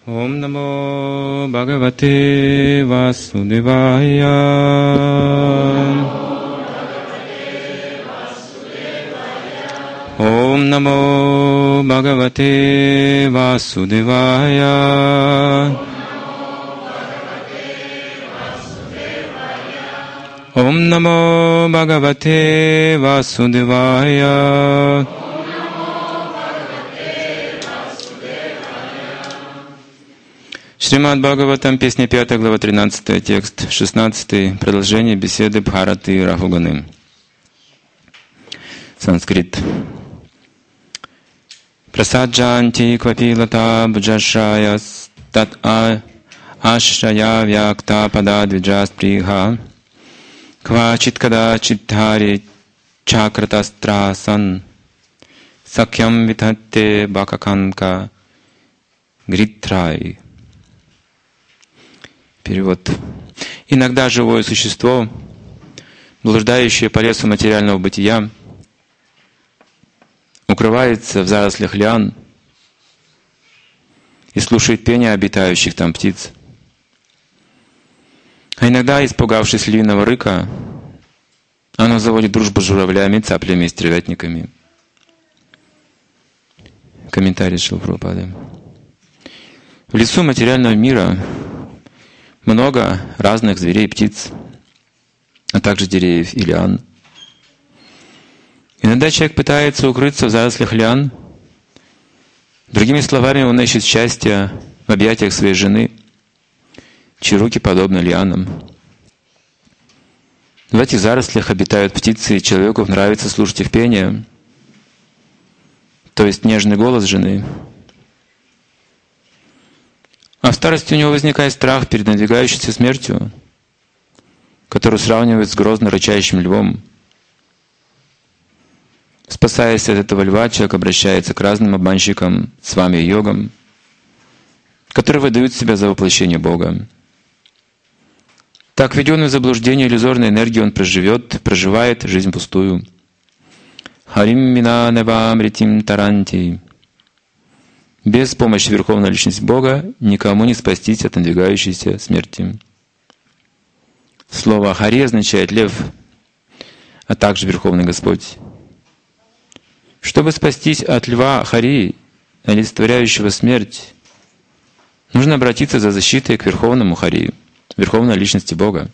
Om Namo Bhagavate Vasudevaya. Om Namo Bhagavate Vasudevaya. Om Namo Bhagavate Vasudevaya. Шримад Бхагаватам, песня 5, глава 13, текст 16, продолжение беседы Бхараты и Рахуганы. Санскрит. Прасаджанти квапилата бджашая стат ашрая вякта пада двиджас приха ква читкада читтари чакратастрасан сакьям витатте бакаканка гритрай. Перевод. Иногда живое существо, блуждающее по лесу материального бытия, укрывается в зарослях лиан и слушает пение обитающих там птиц. А иногда, испугавшись львиного рыка, оно заводит дружбу с журавлями, цаплями и стервятниками. Комментарий Шрилы Прабхупады. В лесу материального мира много разных зверей и птиц, а также деревьев и лиан. Иногда человек пытается укрыться в зарослях лиан. Другими словами, он ищет счастья в объятиях своей жены, чьи руки подобны лианам. В этих зарослях обитают птицы, и человеку нравится слушать их пение, то есть нежный голос жены. А в старости у него возникает страх перед надвигающейся смертью, которую сравнивают с грозно рычащим львом. Спасаясь от этого льва, человек обращается к разным обманщикам, свами и йогам, которые выдают себя за воплощение Бога. Так, введенный в заблуждение иллюзорной энергии, он проживает жизнь пустую. Харим мина невам ритим таранти. Без помощи Верховной Личности Бога никому не спастись от надвигающейся смерти. Слово «Хари» означает «лев», а также Верховный Господь. Чтобы спастись от льва Хари, олицетворяющего смерть, нужно обратиться за защитой к Верховному Хари, Верховной Личности Бога.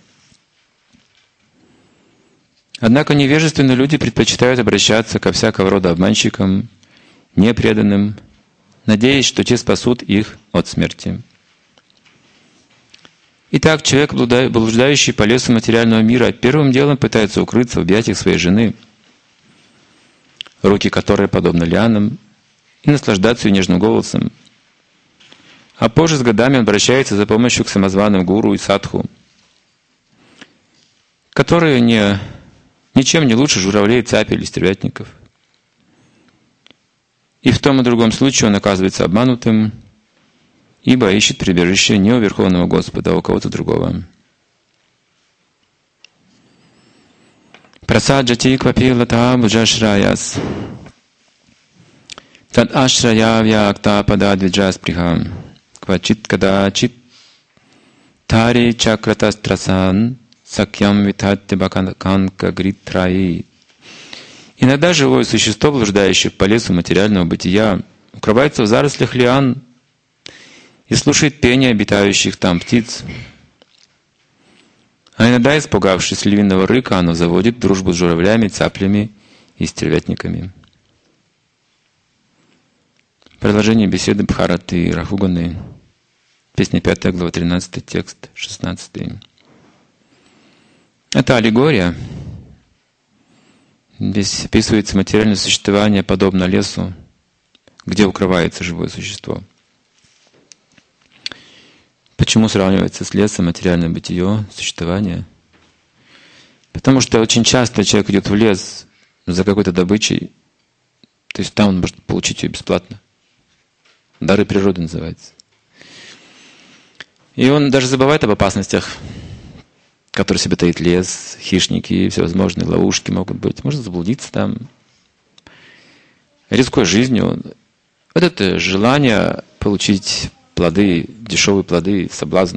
Однако невежественные люди предпочитают обращаться ко всякого рода обманщикам, непреданным, надеясь, что те спасут их от смерти. Итак, человек, блуждающий по лесу материального мира, первым делом пытается укрыться в объятиях своей жены, руки которой подобны лианам, и наслаждаться ее нежным голосом. А позже с годами он обращается за помощью к самозваным гуру и садху, которые ничем не лучше журавлей, цапель или стервятников. И в том и другом случае он оказывается обманутым, ибо ищет прибежище не у Верховного Господа, а у кого-то другого. Прасаджати квапилата бджашраяс тад ашрая вякта пада двиджас прихам квачит кадачит тари чакратастрасан сакьям витатте баканка гритраи. Иногда живое существо, блуждающее по лесу материального бытия, укрывается в зарослях лиан и слушает пение обитающих там птиц. А иногда, испугавшись львиного рыка, оно заводит дружбу с журавлями, цаплями и стервятниками. Продолжение беседы Бхараты и Рахуганы. Песня 5, глава 13, текст 16. Это аллегория. Здесь описывается материальное существование, подобно лесу, где укрывается живое существо. Почему сравнивается с лесом материальное бытие, существование? Потому что очень часто человек идет в лес за какой-то добычей, то есть там он может получить ее бесплатно. Дары природы называется. И он даже забывает об опасностях, который в себе таит лес, хищники, всевозможные ловушки могут быть. Можно заблудиться там, рискуя жизнью. Вот это желание получить плоды, дешевые плоды, соблазн.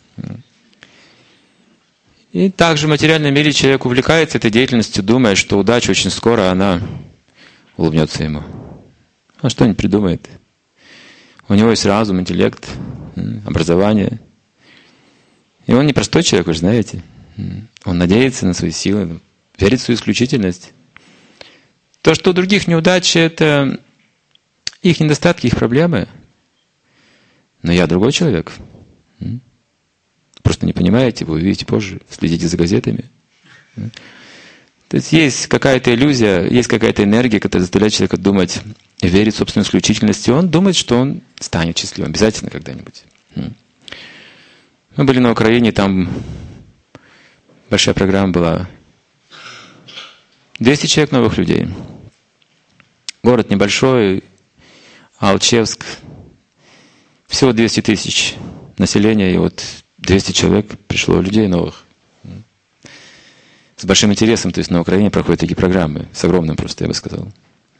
И также в материальном мире человек увлекается этой деятельностью, думая, что удача очень скоро, она улыбнется ему. Он что-нибудь придумает. У него есть разум, интеллект, образование. И он не простой человек, вы же знаете. Он надеется на свои силы, верит в свою исключительность. То, что у других неудачи, это их недостатки, их проблемы. Но я другой человек. Просто не понимаете, вы увидите позже, следите за газетами. То есть какая-то иллюзия, есть какая-то энергия, которая заставляет человека думать, верить в собственную исключительность, и он думает, что он станет счастливым обязательно когда-нибудь. Мы были на Украине, там большая программа была. 200 человек новых людей. Город небольшой, Алчевск. Всего 200 тысяч населения, и вот 200 человек пришло, людей новых. С большим интересом, то есть на Украине проходят такие программы, с огромным просто, я бы сказал.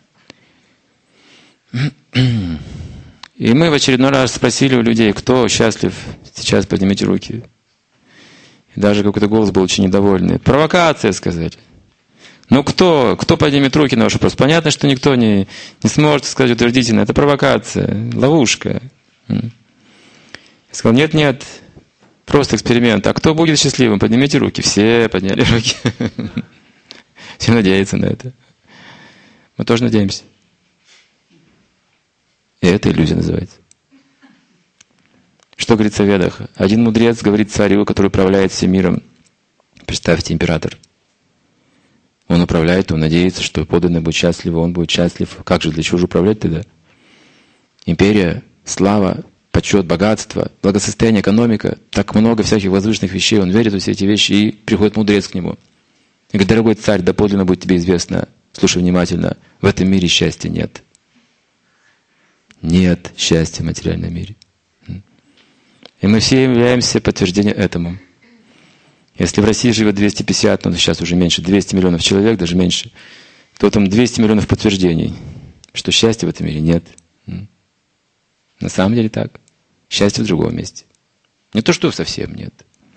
И мы в очередной раз спросили у людей, кто счастлив, сейчас поднимите руки. И даже какой-то голос был очень недовольный. Провокация, сказали. Ну кто поднимет руки на ваш вопрос? Понятно, что никто не сможет сказать утвердительно. Это провокация, ловушка. Я сказал, нет, просто эксперимент. А кто будет счастливым? Поднимите руки. Все подняли руки. Все надеются на это. Мы тоже надеемся. И это иллюзия называется. Что говорится в Ведах? Один мудрец говорит царю, который управляет всем миром. Представьте, император. Он управляет, он надеется, что подданный будет счастлив, он будет счастлив. Как же, для чего же управлять тогда? Империя, слава, почет, богатство, благосостояние, экономика. Так много всяких возвышенных вещей. Он верит во все эти вещи, и приходит мудрец к нему. И говорит, дорогой царь, доподлинно будет тебе известно, слушай внимательно, в этом мире счастья нет. Нет счастья в материальном мире. И мы все являемся подтверждением этому. Если в России живет 250, ну сейчас уже меньше, 200 миллионов человек, даже меньше, то там 200 миллионов подтверждений, что счастья в этом мире нет. На самом деле так. Счастье в другом месте. Не то, что совсем нет.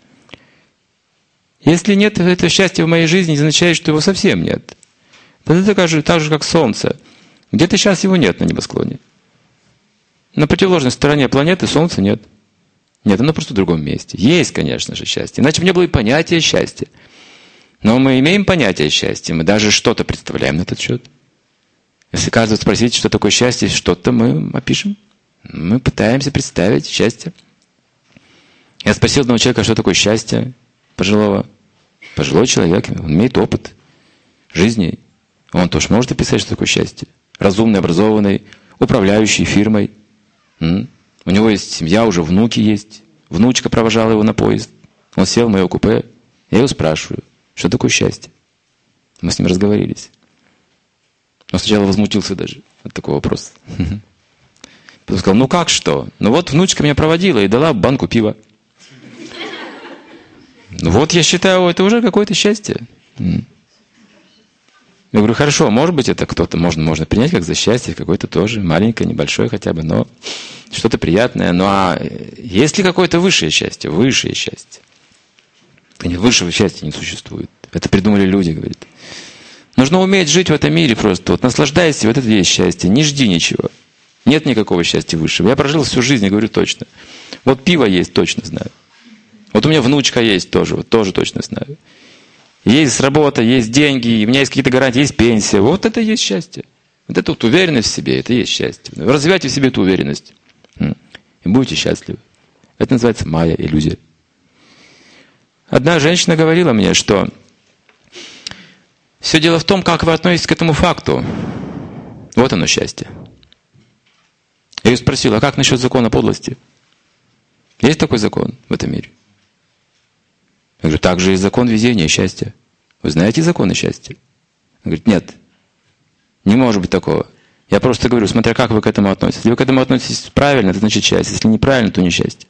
Если нет этого счастья в моей жизни, не означает, что его совсем нет. Это так же, как солнце. Где-то сейчас его нет на небосклоне. На противоположной стороне планеты солнца нет. Нет, оно просто в другом месте. Есть, конечно же, счастье. Иначе бы не было и понятия счастья. Но мы имеем понятие счастья. Мы даже что-то представляем на этот счет. Если каждого спросить, что такое счастье, что-то мы опишем. Мы пытаемся представить счастье. Я спросил одного человека, что такое счастье пожилого. Пожилой человек, он имеет опыт жизни. Он тоже может описать, что такое счастье. Разумный, образованный, управляющий фирмой. У него есть семья, уже внуки есть. Внучка провожала его на поезд. Он сел в мое купе. Я его спрашиваю, что такое счастье. Мы с ним разговорились. Он сначала возмутился даже от такого вопроса. Потом сказал, ну как что? Ну вот внучка меня проводила и дала банку пива. Ну вот я считаю, это уже какое-то счастье. Я говорю, хорошо, может быть, это кто-то можно принять как за счастье, какое-то тоже, маленькое, небольшое хотя бы, но что-то приятное. Ну а есть ли какое-то высшее счастье? Высшее счастье. Высшего счастья не существует. Это придумали люди, говорит. Нужно уметь жить в этом мире просто. Вот наслаждайся, вот это и есть счастье. Не жди ничего. Нет никакого счастья высшего. Я прожил всю жизнь, я говорю точно. Вот пиво есть, точно знаю. Вот у меня внучка есть тоже, вот тоже точно знаю. Есть работа, есть деньги, у меня есть какие-то гарантии, есть пенсия. Вот это и есть счастье. Вот это вот уверенность в себе, это и есть счастье. Развивайте в себе эту уверенность. И будете счастливы. Это называется майя, иллюзия. Одна женщина говорила мне, что все дело в том, как вы относитесь к этому факту. Вот оно счастье. Я ее спросил, а как насчет закона подлости? Есть такой закон в этом мире? Я говорю, также есть закон везения, счастья. Вы знаете законы счастья? Он говорит, нет, не может быть такого. Я просто говорю, смотря как вы к этому относитесь. Если вы к этому относитесь правильно, это значит счастье. Если неправильно, то несчастье.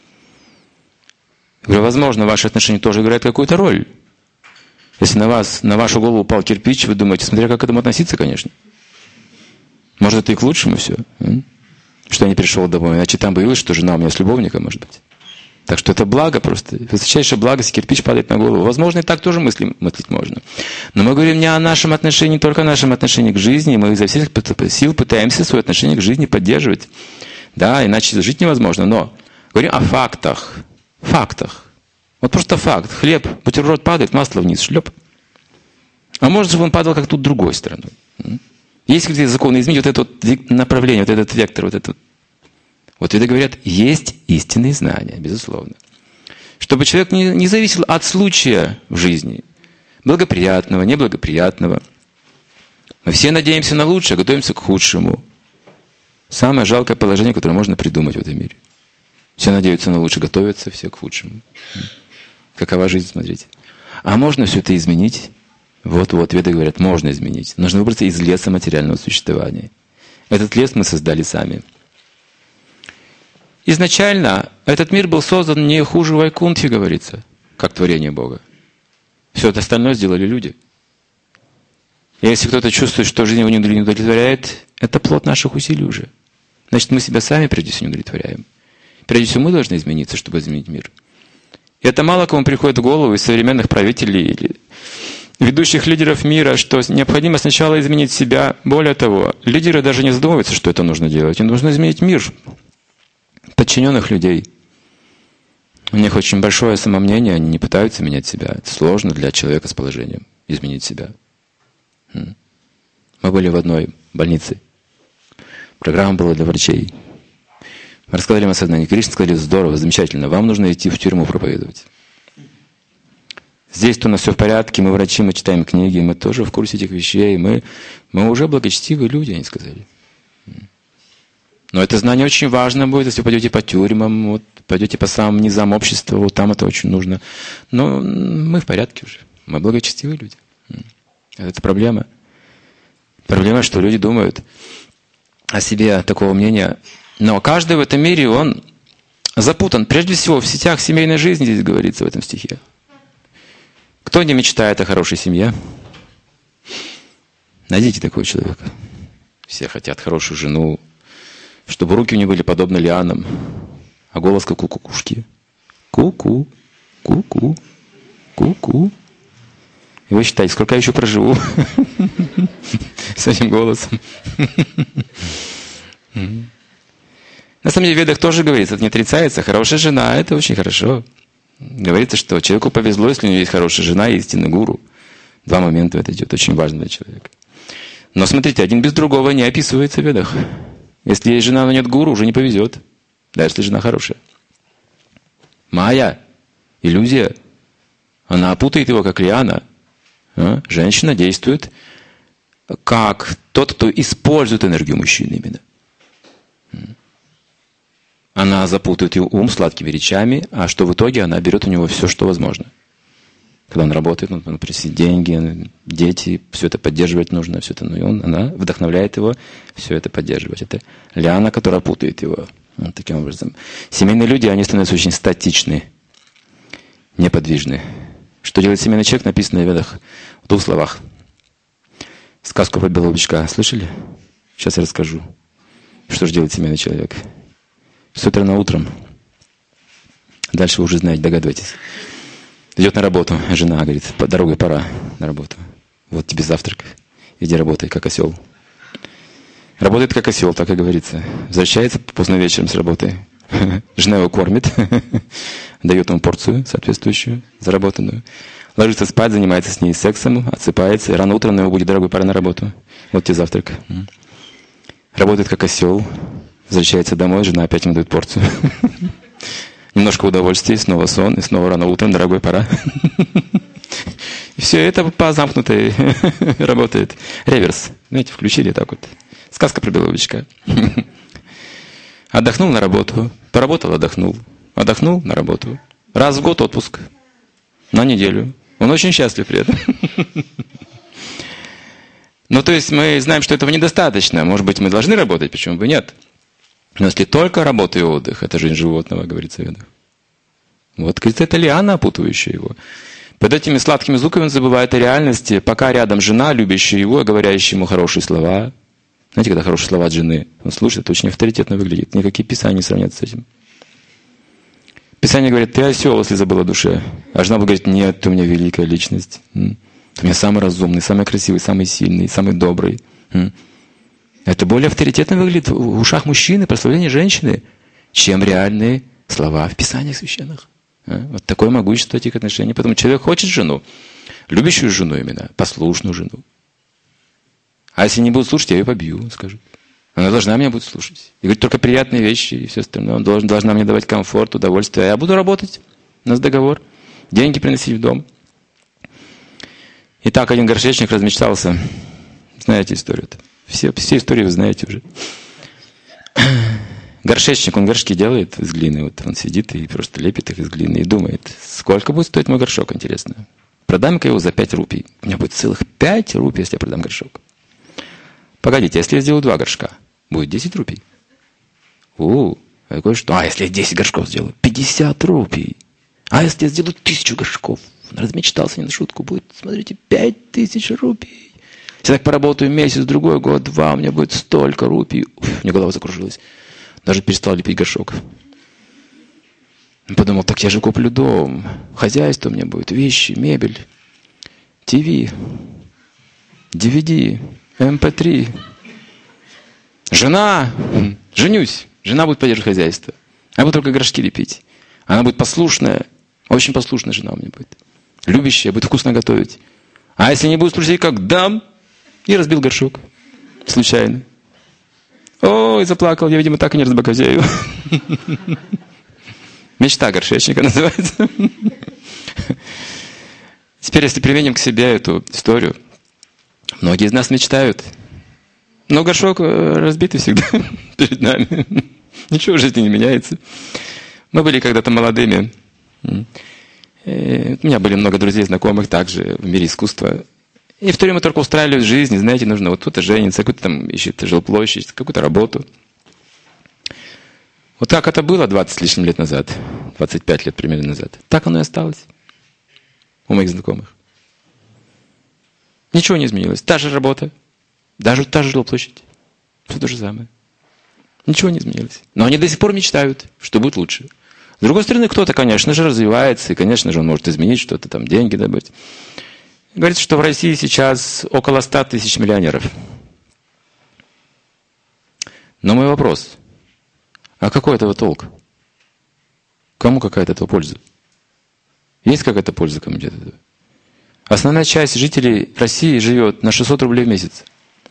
Я говорю, возможно, ваши отношения тоже играют какую-то роль. Если на вашу голову упал кирпич, вы думаете, смотря как к этому относиться, конечно. Может, это и к лучшему все. что я не пришел домой. Иначе там появилось, что жена у меня с любовником, может быть. Так что это благо просто. Высочайшее благо, если кирпич падает на голову. Возможно, и так тоже мыслить можно. Но мы говорим не о нашем отношении, только о нашем отношении к жизни. Мы изо всех сил пытаемся свое отношение к жизни поддерживать. Да, иначе жить невозможно. Но говорим о фактах. Фактах. Вот просто факт. Хлеб, бутерброд падает, масло вниз, шлеп. А может, чтобы он падал как тут другой стороной. Есть какие-то законы изменить вот это вот направление, вот этот вектор, вот этот. Вот это говорят, есть истинные знания, безусловно. Чтобы человек не зависел от случая в жизни. Благоприятного, неблагоприятного. Мы все надеемся на лучшее, готовимся к худшему. Самое жалкое положение, которое можно придумать в этом мире. Все надеются на лучшее, готовятся все к худшему. Какова жизнь, смотрите. А можно все это изменить? Вот, веды говорят, можно изменить. Нужно выбраться из леса материального существования. Этот лес мы создали сами. Изначально этот мир был создан не хуже Вайкунтхи, говорится, как творение Бога. Все это остальное сделали люди. И если кто-то чувствует, что жизнь его не удовлетворяет, это плод наших усилий уже. Значит, мы себя сами прежде всего не удовлетворяем. Прежде всего мы должны измениться, чтобы изменить мир. И это мало кому приходит в голову из современных правителей или ведущих лидеров мира, что необходимо сначала изменить себя. Более того, лидеры даже не задумываются, что это нужно делать. Им нужно изменить мир. Подчиненных людей. У них очень большое самомнение, они не пытаются менять себя. Это сложно для человека с положением изменить себя. Мы были в одной больнице. Программа была для врачей. Мы рассказали им о сознании. Кришна сказали, здорово, замечательно, вам нужно идти в тюрьму проповедовать. Здесь-то у нас все в порядке, мы врачи, мы читаем книги, мы тоже в курсе этих вещей, мы уже благочестивые люди, они сказали. Но это знание очень важно будет, если вы пойдете по тюрьмам, вот, пойдете по самым низам общества, вот там это очень нужно. Но мы в порядке уже. Мы благочестивые люди. Это проблема. Проблема, что люди думают о себе такого мнения. Но каждый в этом мире, он запутан. Прежде всего, в сетях семейной жизни, здесь говорится в этом стихе. Кто не мечтает о хорошей семье? Найдите такого человека. Все хотят хорошую жену, чтобы руки у нее были подобны лианам, а голос как у кукушки. Ку-ку, ку-ку, ку-ку. И вы считаете, сколько я еще проживу с этим голосом? На самом деле в Ведах тоже говорится, это не отрицается. Хорошая жена – это очень хорошо. Говорится, что человеку повезло, если у него есть хорошая жена и истинный гуру. Два момента это идет, очень важно для человека. Но смотрите, один без другого не описывается в Ведах. Если есть жена, но нет гуру, уже не повезет. Даже если жена хорошая. Майя, иллюзия. Она опутает его, как лиана. Женщина действует как тот, кто использует энергию мужчины именно. Она запутает его ум сладкими речами, а что в итоге она берет у него все, что возможно. Когда он работает, он просит деньги, дети, все это поддерживать нужно, все это, она вдохновляет его все это поддерживать. Это лиана, которая путает его. Вот таким образом. Семейные люди, они становятся очень статичны, неподвижны. Что делает семейный человек, написано в Ведах в двух словах. Сказку про белого бычка слышали? Сейчас я расскажу. Что же делает семейный человек? С утра на утром. Дальше вы уже знаете, догадываетесь. Идет на работу, жена говорит, по дороге пора на работу. Вот тебе завтрак, иди работай, как осел. Работает как осел, так и говорится. Возвращается поздно вечером с работы. Жена его кормит, дает ему порцию соответствующую, заработанную. Ложится спать, занимается с ней сексом, отсыпается. И рано утром на его будет, дорогой, пора на работу. Вот тебе завтрак. Работает как осел. Возвращается домой, жена опять ему дает порцию. Немножко удовольствия, снова сон, и снова рано утром, дорогой, пора. И все это по замкнутой работает. Реверс. Знаете, включили так вот. Сказка про белого бычка. Отдохнул на работу, поработал, отдохнул. Отдохнул на работу. Раз в год отпуск. На неделю. Он очень счастлив при этом. Ну, то есть мы знаем, что этого недостаточно. Может быть, мы должны работать, почему бы нет? Но если только работа и отдых, это жизнь животного, говорится в Ведах. Вот, говорится, это лиана, опутывающая его. Под этими сладкими звуками он забывает о реальности, пока рядом жена, любящая его, говорящая ему хорошие слова, Знаете, когда хорошие слова от жены, он слушает, это очень авторитетно выглядит. Никакие писания не сравнятся с этим. Писание говорит, ты осел, если забыл о душе. А жена говорит, нет, ты у меня великая личность. Ты у меня самый разумный, самый красивый, самый сильный, самый добрый. Это более авторитетно выглядит в ушах мужчины, прославление женщины, чем реальные слова в Писаниях священных. Вот такое могущество этих отношений. Поэтому человек хочет жену, любящую жену именно, послушную жену. А если не будет слушать, я ее побью, скажет. Она должна меня будет слушать. И говорит только приятные вещи и все остальное. Он должна мне давать комфорт, удовольствие. А я буду работать. У нас договор. Деньги приносить в дом. И так один горшечник размечтался. Знаете историю-то. Все истории вы знаете уже. Горшечник, он горшки делает из глины. Вот он сидит и просто лепит их из глины и думает, сколько будет стоить мой горшок, интересно. Продам-ка его за 5 рупий. У меня будет целых 5 рупий, если я продам горшок. Погодите, если я сделаю 2 горшка, будет 10 рупий. Какое что? А если я 10 горшков сделаю? 50 рупий. А если я сделаю 1000 горшков? Он размечтался не на шутку. Будет, смотрите, 5000 рупий. Если я так поработаю месяц, другой год, 2, у меня будет столько рупий. У меня голова закружилась. Даже перестал лепить горшок. Подумал, так я же куплю дом. Хозяйство у меня будет, вещи, мебель, ТВ, DVD, MP3. Жена, женюсь. Жена будет поддерживать хозяйство. Я буду только горшки лепить. Она будет послушная, очень послушная жена у меня будет. Любящая, будет вкусно готовить. А если не будет слушать, как дам, и разбил горшок. Случайно. Ой, заплакал, я, видимо, так и не разбогатею. Мечта горшечника называется. Теперь, если применим к себе эту историю, многие из нас мечтают, но горшок разбитый всегда перед нами. Ничего в жизни не меняется. Мы были когда-то молодыми. У меня были много друзей, знакомых также в мире искусства. И в то время только устраивали жизнь, знаете, нужно вот кто-то женится, кто-то там ищет жилплощадь, какую-то работу. Вот так это было 20 с лишним лет назад, 25 лет примерно назад. Так оно и осталось у моих знакомых. Ничего не изменилось. Та же работа, даже та же жилплощадь. Все то же самое. Ничего не изменилось. Но они до сих пор мечтают, что будет лучше. С другой стороны, кто-то, конечно же, развивается, и, конечно же, он может изменить что-то, там, деньги добыть. Говорится, что в России сейчас около 100 тысяч миллионеров. Но мой вопрос. А какой от этого толк? Кому какая от этого польза? Есть какая-то польза кому-то от этого? Основная часть жителей России живет на 600 рублей в месяц.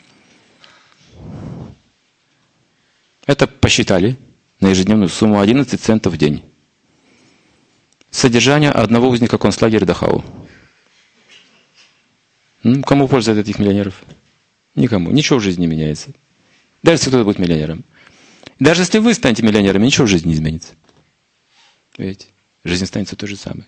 Это посчитали на ежедневную сумму 11 центов в день. Содержание одного узника концлагеря Дахау. Кому польза от этих миллионеров? Никому. Ничего в жизни не меняется. Даже если кто-то будет миллионером. Даже если вы станете миллионером, ничего в жизни не изменится. Видите? Жизнь останется той же самой.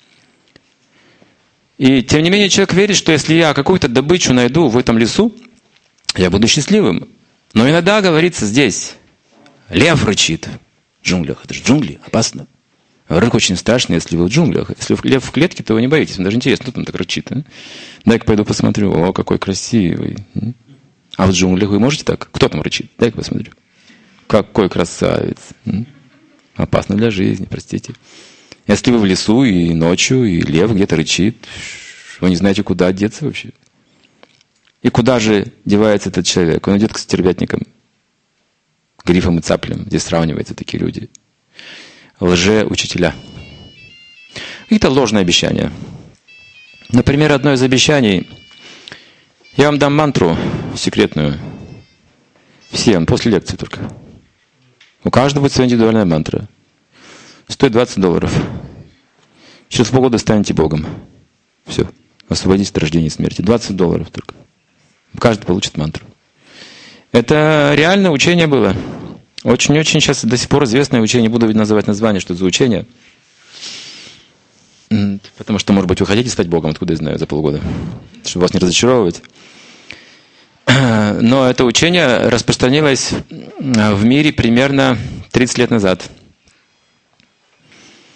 И тем не менее человек верит, что если я какую-то добычу найду в этом лесу, я буду счастливым. Но иногда говорится здесь, лев рычит в джунглях. Это же джунгли, опасно. Рык очень страшный, если вы в джунглях. Если лев в клетке, то вы не боитесь. Мне даже интересно, кто там так рычит. А? Дай-ка пойду посмотрю. О, какой красивый. А в джунглях вы можете так? Кто там рычит? Дай-ка посмотрю. Какой красавец. Опасно для жизни, простите. Если вы в лесу и ночью, и лев где-то рычит, вы не знаете, куда деться вообще. И куда же девается этот человек? Он идет к стервятникам, грифам и цаплям. Здесь сравниваются такие люди. Лжеучителя. Какие-то ложные обещания. Например, одно из обещаний. Я вам дам мантру секретную. Всем, после лекции только. У каждого будет своя индивидуальная мантра. Стоит $20. Через полгода станете Богом. Все. Освободитесь от рождения и смерти. $20 только. Каждый получит мантру. Это реальное учение было. Очень-очень сейчас до сих пор известное учение. Буду называть название, что это за учение. Потому что, может быть, вы хотите стать Богом, откуда я знаю, за полгода. Чтобы вас не разочаровывать. Но это учение распространилось в мире примерно 30 лет назад.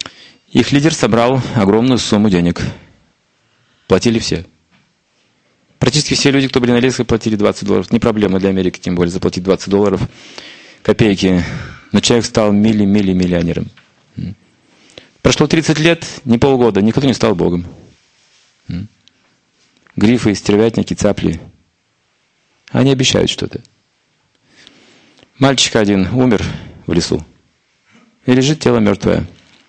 Их лидер собрал огромную сумму денег. Платили все. Практически все люди, кто были на лекции, платили $20. Не проблема для Америки, тем более, заплатить $20. Копейки. Но человек стал миллионером. Прошло 30 лет, не полгода, никто не стал Богом. Грифы, стервятники, цапли. Они обещают что-то. Мальчик один умер в лесу. И лежит тело мертвое.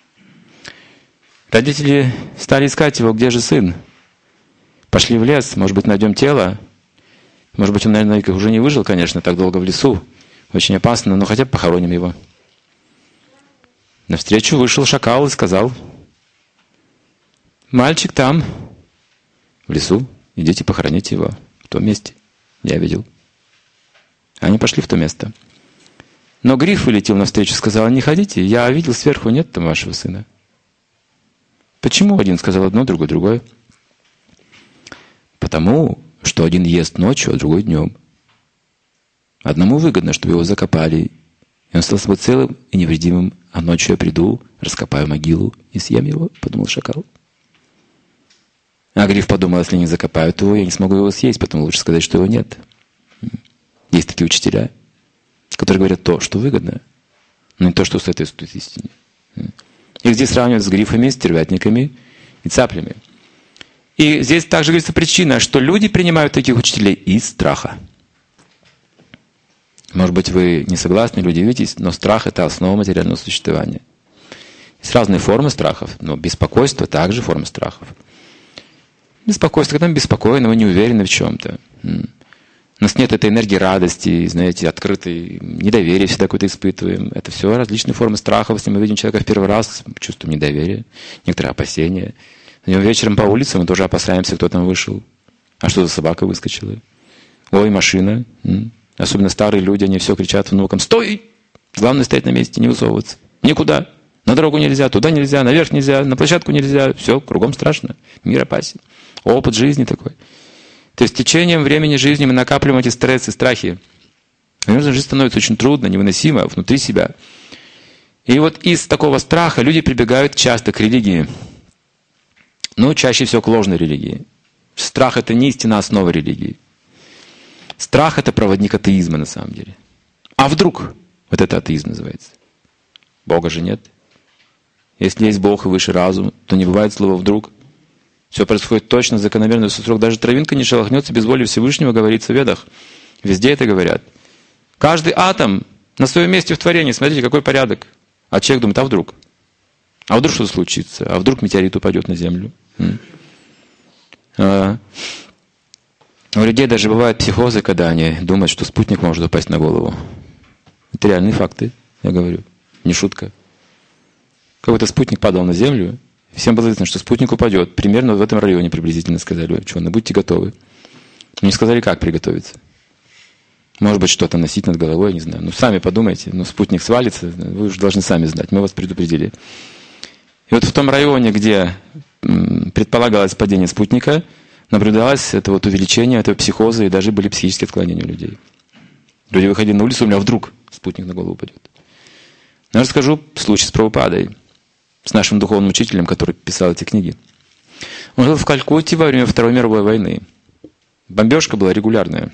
Родители стали искать его, где же сын? Пошли в лес, может быть, найдем тело. Может быть, он, наверное, уже не выжил, конечно, так долго в лесу. Очень опасно, но хотя бы похороним его. Навстречу вышел шакал и сказал: мальчик там, в лесу, идите похороните его в том месте. Я видел. Они пошли в то место. Но гриф вылетел навстречу и сказал: не ходите, я видел сверху, нет там вашего сына. Почему? Один сказал одно, другой другое. Потому что один ест ночью, а другой днем. Одному выгодно, чтобы его закопали, и он стал с собой целым и невредимым, а ночью я приду, раскопаю могилу и съем его, подумал шакал. А гриф подумал: если не закопают его, я не смогу его съесть, поэтому лучше сказать, что его нет. Есть такие учителя, которые говорят то, что выгодно, но не то, что соответствует истине. Их здесь сравнивают с грифами, стервятниками и цаплями. И здесь также говорится причина, что люди принимают таких учителей из страха. Может быть, вы не согласны, люди удивитесь, но страх — это основа материального существования. Есть разные формы страхов, но беспокойство также форма страхов. Беспокойство, когда мы беспокойны, мы не уверены в чем-то. У нас нет этой энергии радости, знаете, открытой, недоверия всегда какое-то испытываем. Это все различные формы страхов. Если мы видим человека в первый раз, чувствуем недоверие, некоторые опасения. Вечером по улице мы тоже опасаемся, кто там вышел. А что за собака выскочила? Ой, машина. Особенно старые люди, они все кричат внукам: стой! Главное стоять на месте, не высовываться. Никуда. На дорогу нельзя, туда нельзя, наверх нельзя, на площадку нельзя. Все, кругом страшно. Мир опасен. Опыт жизни такой. То есть с течением времени жизни мы накапливаем эти стрессы, страхи. И жизнь становится очень трудно, невыносимо внутри себя. И вот из такого страха люди прибегают часто к религии. Но чаще всего к ложной религии. Страх — это не истинная основа религии. Страх — это проводник атеизма на самом деле. А вдруг? Вот это атеизм называется. Бога же нет. Если есть Бог и выше разум, то не бывает слова «вдруг». Все происходит точно, закономерно, все срок. Даже травинка не шелохнется без воли Всевышнего, говорится в Ведах. Везде это говорят. Каждый атом на своем месте в творении. Смотрите, какой порядок. А человек думает: а вдруг? А вдруг что-то случится? А вдруг метеорит упадет на землю? У людей даже бывают психозы, когда они думают, что спутник может упасть на голову. Это реальные факты, я говорю. Не шутка. Какой-то спутник падал на землю. Всем было известно, что спутник упадет. Примерно в этом районе приблизительно сказали: ученые, будьте готовы. Но не сказали, как приготовиться. Может быть, что-то носить над головой, я не знаю. Ну, сами подумайте. Ну, спутник свалится, вы уже должны сами знать. Мы вас предупредили. И вот в том районе, где предполагалось падение спутника, наблюдалось это вот увеличение этого психоза, и даже были психические отклонения у людей. Люди выходили на улицу, у меня вдруг спутник на голову упадет. Я расскажу случай с Прабхупадой, с нашим духовным учителем, который писал эти книги. Он жил в Калькутте во время Второй мировой войны. Бомбежка была регулярная.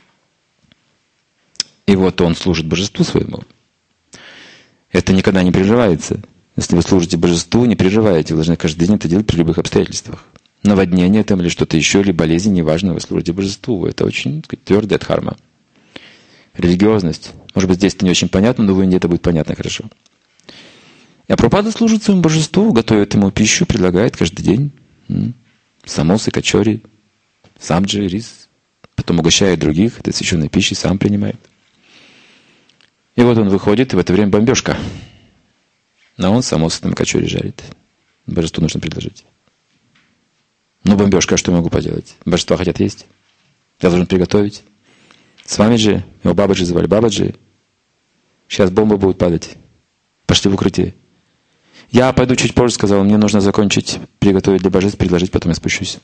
И вот он служит божеству своему. Это никогда не прерывается. Если вы служите божеству, не переживаете. Вы должны каждый день это делать при любых обстоятельствах. Наводнение там или что-то еще, или болезнь, неважно, вы служите божеству. Это очень, так сказать, твердая дхарма. Религиозность. Может быть, здесь это не очень понятно, но в Индии это будет понятно хорошо. А Прабхупада служит своему божеству, готовит ему пищу, предлагает каждый день. Самосы, качори, самджи, рис. Потом угощает других, это священной пищей, сам принимает. И вот он выходит, и в это время бомбежка. А он самосы там качори жарит. Божеству нужно предложить. Ну, бомбежка, а что я могу поделать? Божества хотят есть. Я должен приготовить. С вами же, его Бабаджи звали, Бабаджи. Сейчас бомба будет падать. Пошли в укрытие. Я пойду чуть позже, сказал, мне нужно закончить, приготовить для божеств, предложить, потом я спущусь.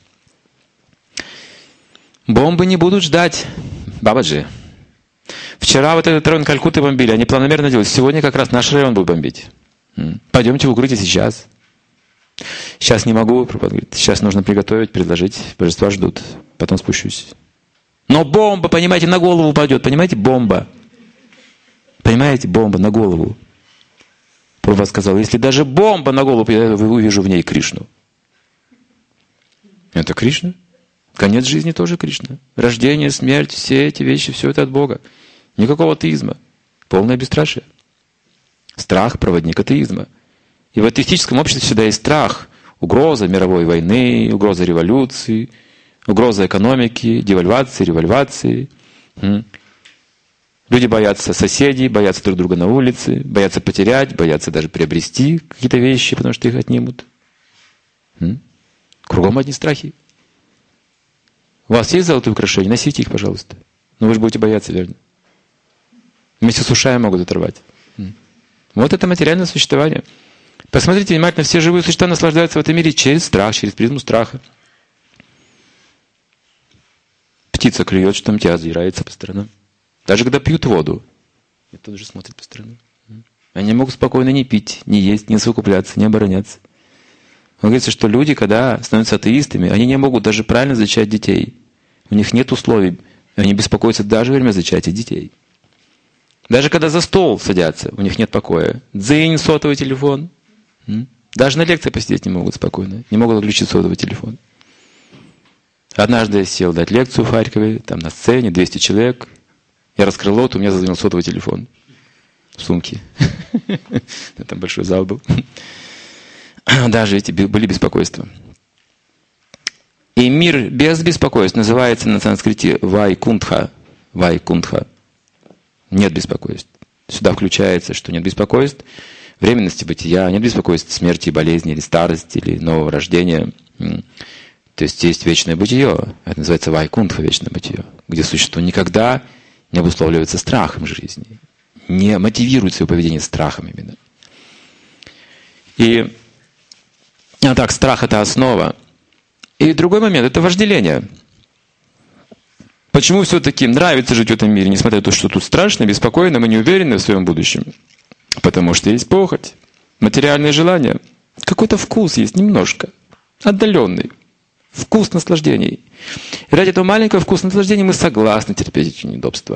Бомбы не будут ждать, Бабаджи. Вчера вот этот район Калькутты бомбили, они планомерно делают. Сегодня как раз наш район будет бомбить. Пойдемте в укрытие сейчас. Сейчас не могу, Прабхупада говорит, сейчас нужно приготовить, предложить, божества ждут, потом спущусь. Но бомба, понимаете, на голову упадет, понимаете, бомба. Понимаете, бомба на голову. Прабхупада сказал, если даже бомба на голову упадет, я увижу в ней Кришну. Это Кришна. Конец жизни тоже Кришна. Рождение, смерть, все эти вещи, все это от Бога. Никакого атеизма. Полное бесстрашие. Страх – проводник атеизма. И в атеистическом обществе всегда есть страх. Угроза мировой войны, угроза революции, угроза экономики, девальвации, револьвации. Люди боятся соседей, боятся друг друга на улице, боятся потерять, боятся даже приобрести какие-то вещи, потому что их отнимут. Кругом одни страхи. У вас есть золотые украшения? Носите их, пожалуйста. Но вы же будете бояться, верно? Вместе с ушами могут оторвать. Вот это материальное существование. Посмотрите внимательно, все живые существа наслаждаются в этом мире через страх, через призму страха. Птица клюет, что там тебя озирается по сторонам. Даже когда пьют воду, и тут же смотрят по сторонам. Они могут спокойно не пить, не есть, не совокупляться, не обороняться. Он говорится, что люди, когда становятся атеистами, они не могут даже правильно зачать детей. У них нет условий. Они беспокоятся даже во время зачатия детей. Даже когда за стол садятся, у них нет покоя. Дзынь, сотовый телефон. Даже на лекции посидеть не могут спокойно. Не могут отключить сотовый телефон. Однажды я сел дать лекцию в Харькове, там на сцене, 200 человек. Я раскрыл рот, у меня зазвонил сотовый телефон. В сумке. Там большой зал был. Даже эти были беспокойства. И мир без беспокойств называется на санскрите вайкунтха. Вайкунтха. Нет беспокойств. Сюда включается, что нет беспокойств временности бытия, нет беспокойств смерти, болезни, или старости, или нового рождения. То есть есть вечное бытие. Это называется вайкунтха, вечное бытие. Где существо никогда не обусловливается страхом жизни. Не мотивирует свое поведение страхом именно. И так, страх – это основа. И другой момент – это вожделение. Почему все-таки нравится жить в этом мире, несмотря на то, что тут страшно, беспокойно, мы не уверены в своем будущем? Потому что есть похоть, материальные желания. Какой-то вкус есть, немножко, отдаленный. Вкус наслаждений. И ради этого маленького вкуса наслаждений мы согласны терпеть эти неудобства.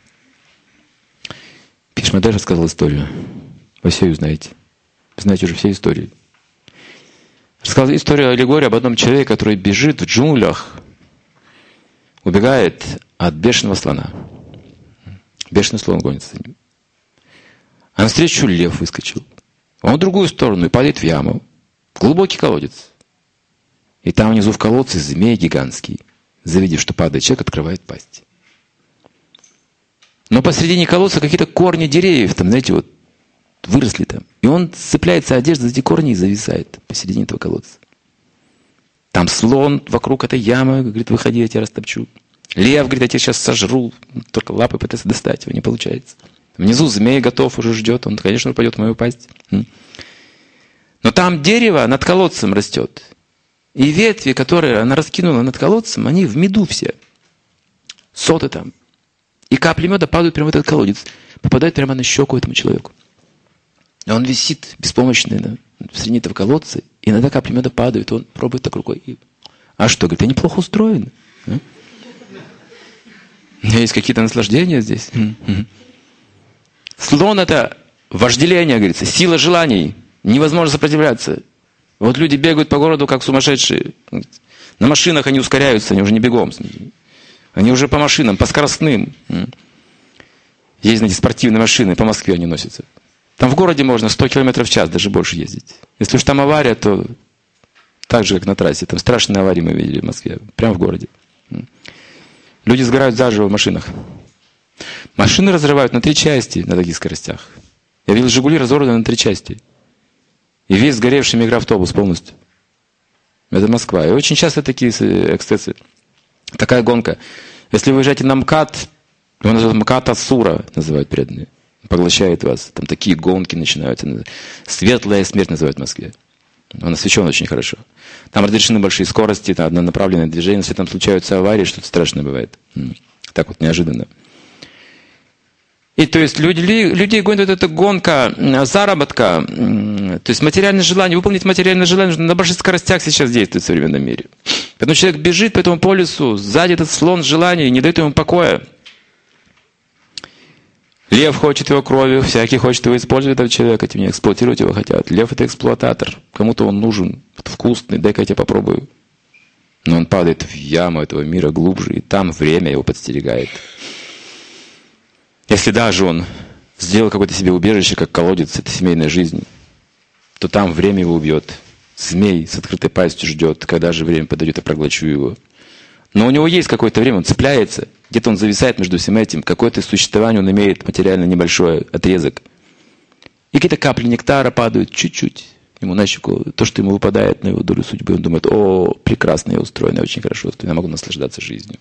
Бхишма рассказал историю. Вы все ее знаете. Вы знаете уже все истории. Рассказал историю, аллегорию об одном человеке, который бежит в джунглях, убегает от бешеного слона. Бешеный слон гонится за ним. А навстречу лев выскочил. Он в другую сторону и падает в яму. В глубокий колодец. И там внизу в колодце змей гигантский. Завидев, что падает человек, открывает пасть. Но посредине колодца какие-то корни деревьев, там, знаете, вот выросли там. И он цепляется одеждой за эти корни и зависает посередине этого колодца. Там слон вокруг этой ямы, говорит, выходи, я тебя растопчу. Лев, говорит, я тебя сейчас сожру. Только лапой пытается достать, его не получается. Внизу змей готов, уже ждет, он, конечно, упадет в мою пасть. Но там дерево над колодцем растет. И ветви, которые она раскинула над колодцем, они в меду все. Соты там. И капли меда падают прямо в этот колодец. Попадают прямо на щеку этому человеку. И он висит беспомощный в середине этого колодца. И иногда капли меда падают. Он пробует так рукой. А что, говорит, я неплохо устроен. У меня есть какие-то наслаждения здесь. Слон — это вожделение, говорится, сила желаний. Невозможно сопротивляться. Вот люди бегают по городу, как сумасшедшие. На машинах они ускоряются, они уже не бегом. Они уже по машинам, по скоростным. Есть, знаете, спортивные машины, по Москве они носятся. Там в городе можно 100 км в час, даже больше ездить. Если уж там авария, то так же, как на трассе. Там страшные аварии мы видели в Москве, прямо в городе. Люди сгорают заживо в машинах. Машины разрывают на 3 части на таких скоростях. Я видел «Жигули» разорваны на 3 части. И весь сгоревший микроавтобус полностью. Это Москва. И очень часто такие эксцессы. Такая гонка. Если вы уезжаете на МКАД, его называют МКАД Асура, называют преданные. Поглощает вас. Там такие гонки начинаются. Светлая смерть называют в Москве. Он освещен очень хорошо. Там разрешены большие скорости, там однонаправленное движение. Если там случаются аварии, что-то страшное бывает. Так вот неожиданно. И то есть людей гонит эта гонка заработка, то есть материальное желание, выполнить материальное желание на больших скоростях сейчас действует в современном мире. Поэтому человек бежит по этому полюсу, сзади этот слон желаний не дает ему покоя. Лев хочет его крови, всякий хочет его использовать, этого человека, тем не эксплуатировать его хотят. Лев — это эксплуататор, кому-то он нужен, вкусный, дай-ка я тебя попробую. Но он падает в яму этого мира глубже, и там время его подстерегает. Если даже он сделал какое-то себе убежище, как колодец, это семейная жизнь, то там время его убьет. Змей с открытой пастью ждет, когда же время подойдет, я проглочу его. Но у него есть какое-то время, он цепляется, где-то он зависает между всем этим, какое-то существование он имеет материально небольшой отрезок. И какие-то капли нектара падают чуть-чуть ему на щеку, то, что ему выпадает на его долю судьбы, он думает: о, прекрасно я устроен, я очень хорошо устроен, я могу наслаждаться жизнью.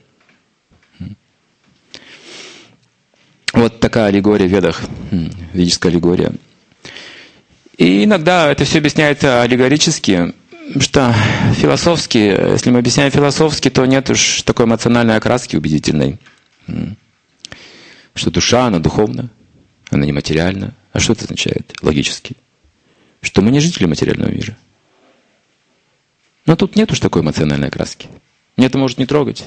Вот такая аллегория в Ведах, ведическая аллегория. И иногда это все объясняется аллегорически, что философски, если мы объясняем философски, то нет уж такой эмоциональной окраски убедительной. Что душа, она духовна, она нематериальна. А что это означает логически? Что мы не жители материального мира. Но тут нет уж такой эмоциональной окраски. Мне это может не трогать.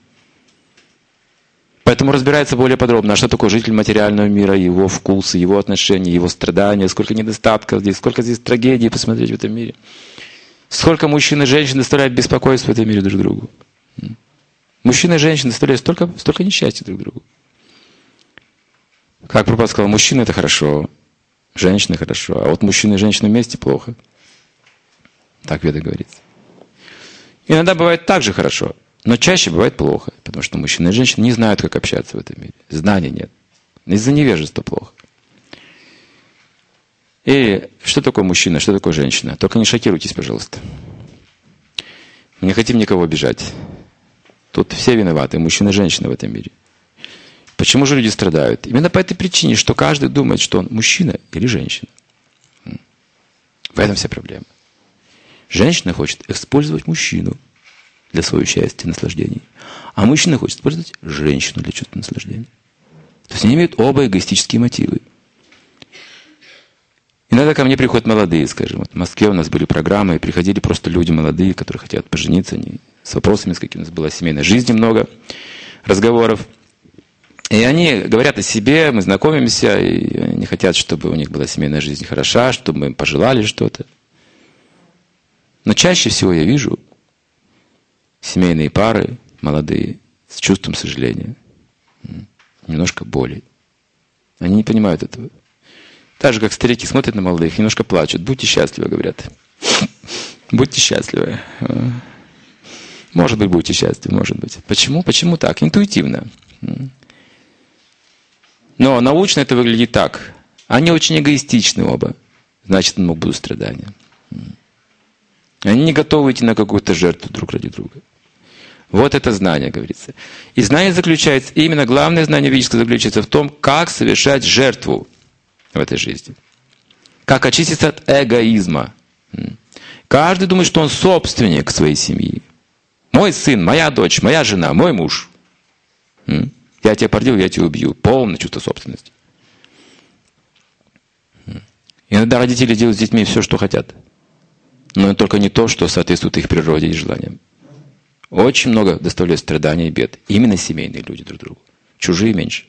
Поэтому разбирается более подробно, а что такое житель материального мира, его вкусы, его отношения, его страдания, сколько недостатков здесь, сколько здесь трагедий посмотреть в этом мире. Сколько мужчин и женщин доставляют беспокойство в этом мире друг другу. Мужчины и женщины доставляют столько несчастья друг другу. Как Прабхупада сказал, мужчины — это хорошо, женщины — хорошо, а вот мужчины и женщины вместе — плохо. Так в Ведах говорится. Иногда бывает так же хорошо, но чаще бывает плохо, потому что мужчины и женщины не знают, как общаться в этом мире. Знаний нет. Из-за невежества плохо. И что такое мужчина, что такое женщина? Только не шокируйтесь, пожалуйста. Мы не хотим никого обижать. Тут все виноваты, мужчины и женщины в этом мире. Почему же люди страдают? Именно по этой причине, что каждый думает, что он мужчина или женщина. В этом вся проблема. Женщина хочет использовать мужчину для своего счастья и наслаждений. А мужчина хочет использовать женщину для чувства наслаждения. То есть они имеют оба эгоистические мотивы. Иногда ко мне приходят молодые, скажем. Вот в Москве у нас были программы, и приходили просто люди молодые, которые хотят пожениться, они с вопросами, с какими у нас была семейной жизни много разговоров. И они говорят о себе, мы знакомимся, и они хотят, чтобы у них была семейная жизнь хороша, чтобы мы им пожелали что-то. Но чаще всего я вижу семейные пары, молодые, с чувством сожаления, немножко боли. Они не понимают этого. Так же, как старики смотрят на молодых, немножко плачут. Будьте счастливы, говорят. Будьте счастливы. Может быть, будьте счастливы, может быть. Почему? Почему так? Интуитивно. Но научно это выглядит так. Они очень эгоистичны оба. Значит, будут страдания. Они не готовы идти на какую-то жертву друг ради друга. Вот это знание, говорится. И знание заключается, именно главное знание ведическое заключается в том, как совершать жертву в этой жизни. Как очиститься от эгоизма. Каждый думает, что он собственник своей семьи. Мой сын, моя дочь, моя жена, мой муж. Я тебя породил, я тебя убью. Полное чувство собственности. Иногда родители делают с детьми все, что хотят. Но только не то, что соответствует их природе и желаниям. Очень много доставляют страданий и бед. Именно семейные люди друг другу. Чужие меньше.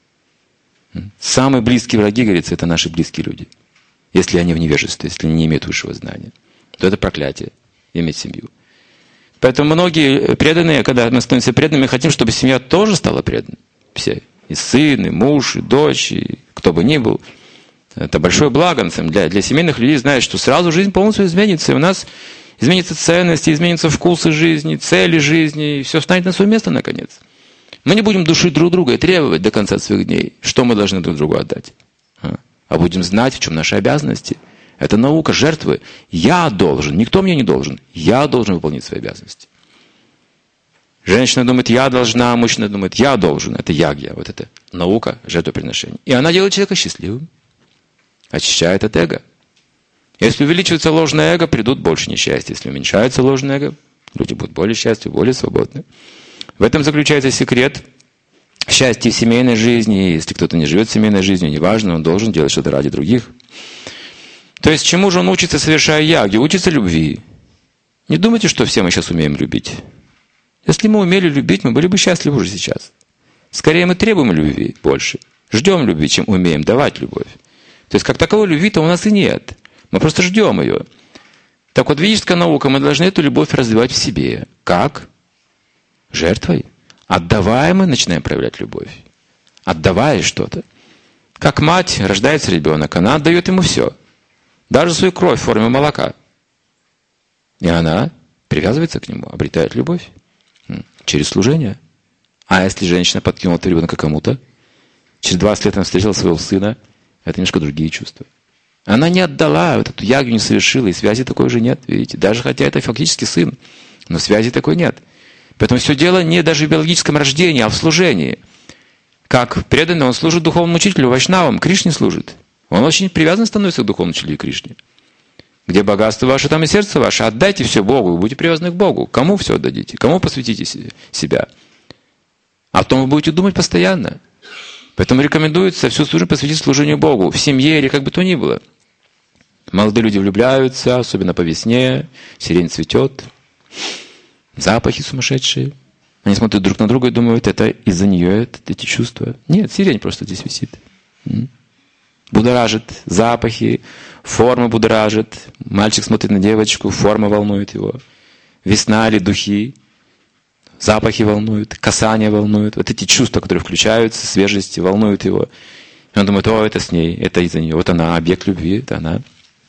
Самые близкие враги, говорится, это наши близкие люди. Если они в невежестве, если они не имеют высшего знания, то это проклятие иметь семью. Поэтому многие преданные, когда мы становимся преданными, хотим, чтобы семья тоже стала преданной. Все. И сын, и муж, и дочь, и кто бы ни был. Это большое благо, на самом деле. Для семейных людей знают, что сразу жизнь полностью изменится. И у нас изменятся ценности, изменятся вкусы жизни, цели жизни. И все станет на свое место, наконец. Мы не будем душить друг друга и требовать до конца своих дней, что мы должны друг другу отдать. А будем знать, в чем наши обязанности. Это наука жертвы. Я должен, никто мне не должен. Я должен выполнить свои обязанности. Женщина думает, я должна, а мужчина думает, я должен. Это ягья. Вот это наука жертвоприношения. И она делает человека счастливым. Очищает от эго. Если увеличивается ложное эго, придут больше несчастья. Если уменьшается ложное эго, люди будут более счастливы, более свободны. В этом заключается секрет счастье в семейной жизни. Если кто-то не живет семейной жизнью, неважно, он должен делать что-то ради других. То есть чему же он учится, совершая яги? Учится любви. Не думайте, что все мы сейчас умеем любить. Если мы умели любить, мы были бы счастливы уже сейчас. Скорее мы требуем любви больше. Ждем любви, чем умеем давать любовь. То есть как таковой любви-то у нас и нет. Мы просто ждем ее. Так вот, ведическая наука, мы должны эту любовь развивать в себе. Как? Жертвой. Отдавая, мы начинаем проявлять любовь. Отдавая что-то. Как мать, рождается ребенок, она отдает ему все. Даже свою кровь в форме молока. И она привязывается к нему, обретает любовь. Через служение. А если женщина подкинула ребенка кому-то, через 20 лет она встретила своего сына, это немножко другие чувства. Она не отдала, вот эту ягью не совершила, и связи такой же нет, видите. Даже хотя это фактически сын, но связи такой нет. Поэтому все дело не даже в биологическом рождении, а в служении. Как преданный, он служит духовному учителю, вайшнавам, Кришне служит. Он очень привязан становится к духовному учителю и Кришне. Где богатство ваше, там и сердце ваше. Отдайте все Богу, вы будете привязаны к Богу. Кому все отдадите? Кому посвятите себя? А потом вы будете думать постоянно. Поэтому рекомендуется всю службу посвятить служению Богу. В семье или как бы то ни было. Молодые люди влюбляются, особенно по весне. Сирень цветет. Запахи сумасшедшие. Они смотрят друг на друга и думают, это из-за нее эти чувства. Нет, сирень просто здесь висит. Будоражит запахи, форма будоражит. Мальчик смотрит на девочку, форма волнует его. Весна или духи. Запахи волнуют, касания волнуют. Вот эти чувства, которые включаются, свежести, волнуют его. И он думает, о, это с ней, это из-за нее. Вот она, объект любви, это она.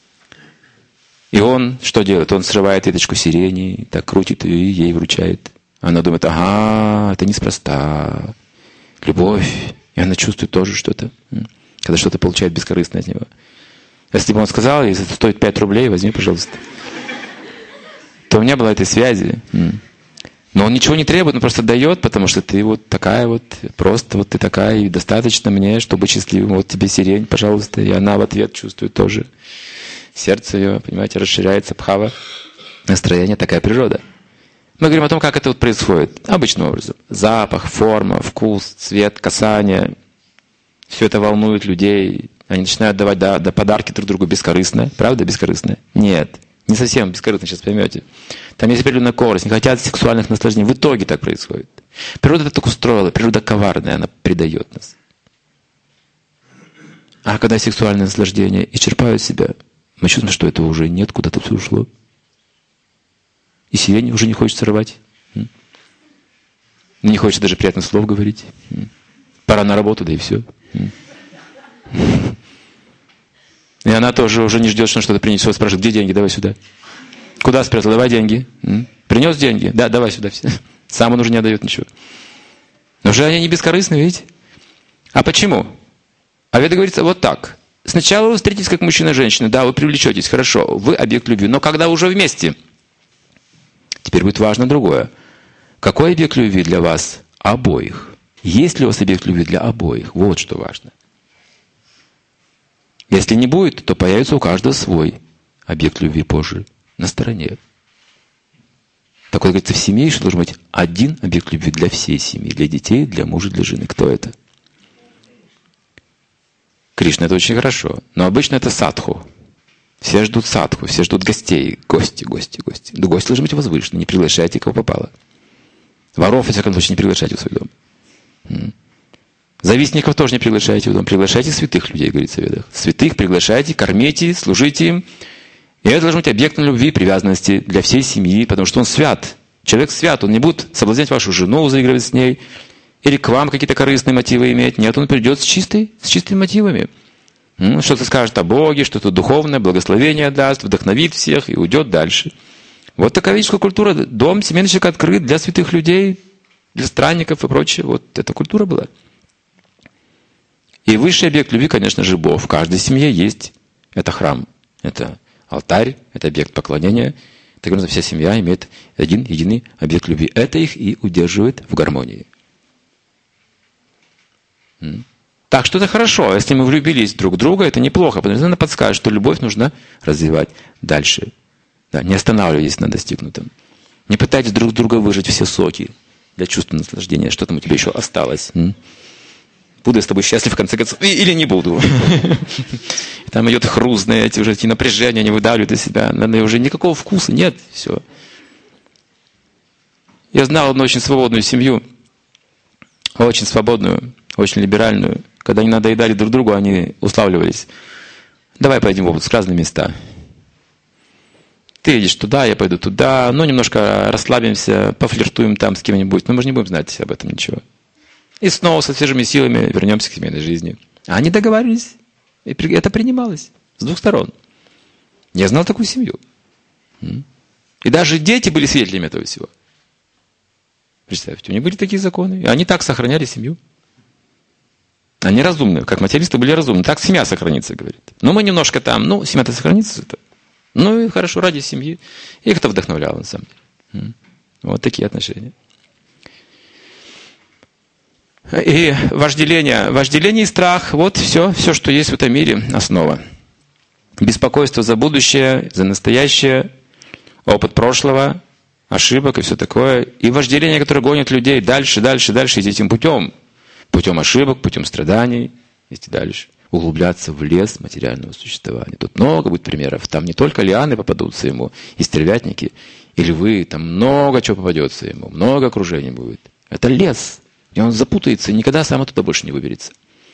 И он что делает? Он срывает веточку сирени, так крутит ее и ей вручает. Она думает, ага, это неспроста. Любовь. И она чувствует тоже что-то. Когда что-то получает бескорыстно от него. Если бы он сказал, если это стоит 5 рублей, возьми, пожалуйста. То у меня была этой связи. Но он ничего не требует, он просто дает, потому что ты вот такая вот, просто вот ты такая, и достаточно мне, чтобы быть счастливым. Вот тебе сирень, пожалуйста. И она в ответ чувствует тоже. Сердце ее, понимаете, расширяется, бхава. Настроение, такая природа. Мы говорим о том, как это вот происходит. Обычным образом. Запах, форма, вкус, цвет, касание. Все это волнует людей. Они начинают давать подарки друг другу бескорыстно. Правда, бескорыстно? Нет. Не совсем бескорыстно, сейчас поймете. Там есть определенная корысть. Не хотят сексуальных наслаждений. В итоге так происходит. Природа это так устроила. Природа коварная. Она предает нас. А когда сексуальные наслаждения исчерпают себя, мы чувствуем, что этого уже нет, куда-то все ушло. И сирень уже не хочется рвать. Не хочется даже приятных слов говорить. Пора на работу, да и все. И она тоже уже не ждет, что он что-то принесет. Спрашивает, где деньги? Давай сюда. Куда спрятал? Давай деньги. Принес деньги? Да, давай сюда. Сам он уже не отдает ничего. Но уже они не бескорыстны, видите? А почему? А Веда говорится вот так. Сначала вы встретитесь как мужчина и женщина. Да, вы привлечетесь, хорошо. Вы объект любви. Но когда уже вместе, теперь будет важно другое. Какой объект любви для вас обоих? Есть ли у вас объект любви для обоих? Вот что важно. Если не будет, то появится у каждого свой объект любви позже на стороне. Так вот, говорится, в семье еще должен быть один объект любви для всей семьи. Для детей, для мужа, для жены. Кто это? Кришна, это очень хорошо. Но обычно это садху. Все ждут садху, все ждут гостей. Гости. Да гости должны быть возвышенные. Не приглашайте, кого попало. Воров, во всяком случае, не приглашайте в свой дом. Завистников тоже не приглашайте в дом. Приглашайте святых людей, говорится в Ведах. Святых приглашайте, кормите, служите им. И это должен быть объектом любви, привязанности для всей семьи, потому что он свят. Человек свят, он не будет соблазнять вашу жену, заигрывать с ней, или к вам какие-то корыстные мотивы иметь. Нет, он придет с чистыми мотивами. Что-то скажет о Боге, что-то духовное, благословение даст, вдохновит всех и уйдет дальше. Вот такая ведическая культура. Дом, семейный человек открыт для святых людей, для странников и прочее. Вот эта культура была. И высший объект любви, конечно же, Бог. В каждой семье есть. Это храм, это алтарь, это объект поклонения. Так говорится, вся семья имеет один единый объект любви. Это их и удерживает в гармонии. Так что это хорошо. Если мы влюбились друг в друга, это неплохо. Потому что она подскажет, что любовь нужно развивать дальше. Да, не останавливайтесь на достигнутом. Не пытайтесь друг друга выжать все соки. для чувственного наслаждения. Что там у тебя еще осталось? Буду я с тобой счастлив в конце концов или не буду? Там идет хруст, знаете, уже эти напряжения, они выдавливают из себя. Наверное, уже никакого вкуса нет. Все. Я знал одну очень свободную семью, очень свободную, очень либеральную. Когда они надоедали друг другу, они уславливались. Давай пойдем в отпуск в разные места. Ты едешь туда, я пойду туда. Ну, немножко расслабимся, пофлиртуем там с кем-нибудь. Но мы же не будем знать об этом ничего. И снова со свежими силами вернемся к семейной жизни. А они договаривались. И это принималось с двух сторон. Я знал такую семью. И даже дети были свидетелями этого всего. Представьте, у них были такие законы. И они так сохраняли семью. Они разумны. Как материалисты были разумны. Так семья сохранится, говорит. Но мы немножко там, семья-то сохранится. Ну и хорошо, ради семьи. Их это вдохновляло, на самом деле. Вот такие отношения. И вожделение и страх, вот все, что есть в этом мире, основа. Беспокойство за будущее, за настоящее, опыт прошлого, ошибок и все такое. И вожделение, которое гонит людей дальше, идти этим путем. Путем ошибок, путем страданий, идти дальше. Углубляться в лес материального существования. Тут много будет примеров. Там не только лианы попадутся ему, и стервятники, и львы, там много чего попадется ему, много окружений будет. Это лес. И он запутается, и никогда сам оттуда больше не выберется.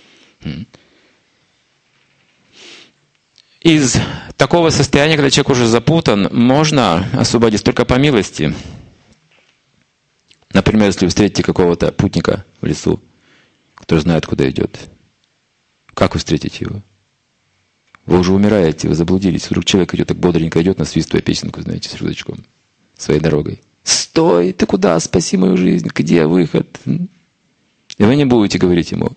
Из такого состояния, когда человек уже запутан, можно освободиться только по милости. Например, если вы встретите какого-то путника в лесу, который знает, куда идет. Как вы встретите его? Вы уже умираете, вы заблудились. Вдруг человек идет так бодренько, идет, насвистывая песенку, знаете, с рюкзачком, своей дорогой. Стой, ты куда? Спаси мою жизнь. Где выход? И вы не будете говорить ему.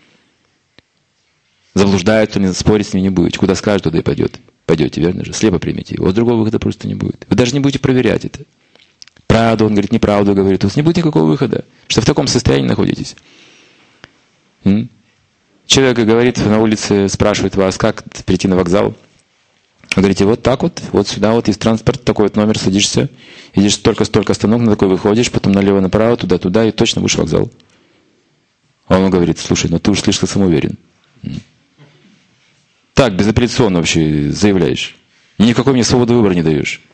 Заблуждает он, спорить с ним не будете. Куда скажет, туда и пойдет. Пойдете, верно же? Слепо примите его. У вас другого выхода просто не будет. Вы даже не будете проверять это. Правду он говорит, неправду говорит. У вас не будет никакого выхода. Что в таком состоянии находитесь. Человек говорит на улице, спрашивает вас, как прийти на вокзал. Вы говорите, вот так вот сюда вот есть транспорт, такой вот номер, садишься, идешь столько остановок, на такой выходишь, потом налево-направо, туда-туда, и точно будешь в вокзал. А он говорит, слушай, ты уж слишком самоуверен. Так, безапелляционно вообще заявляешь. И никакой мне свободы выбора не даешь.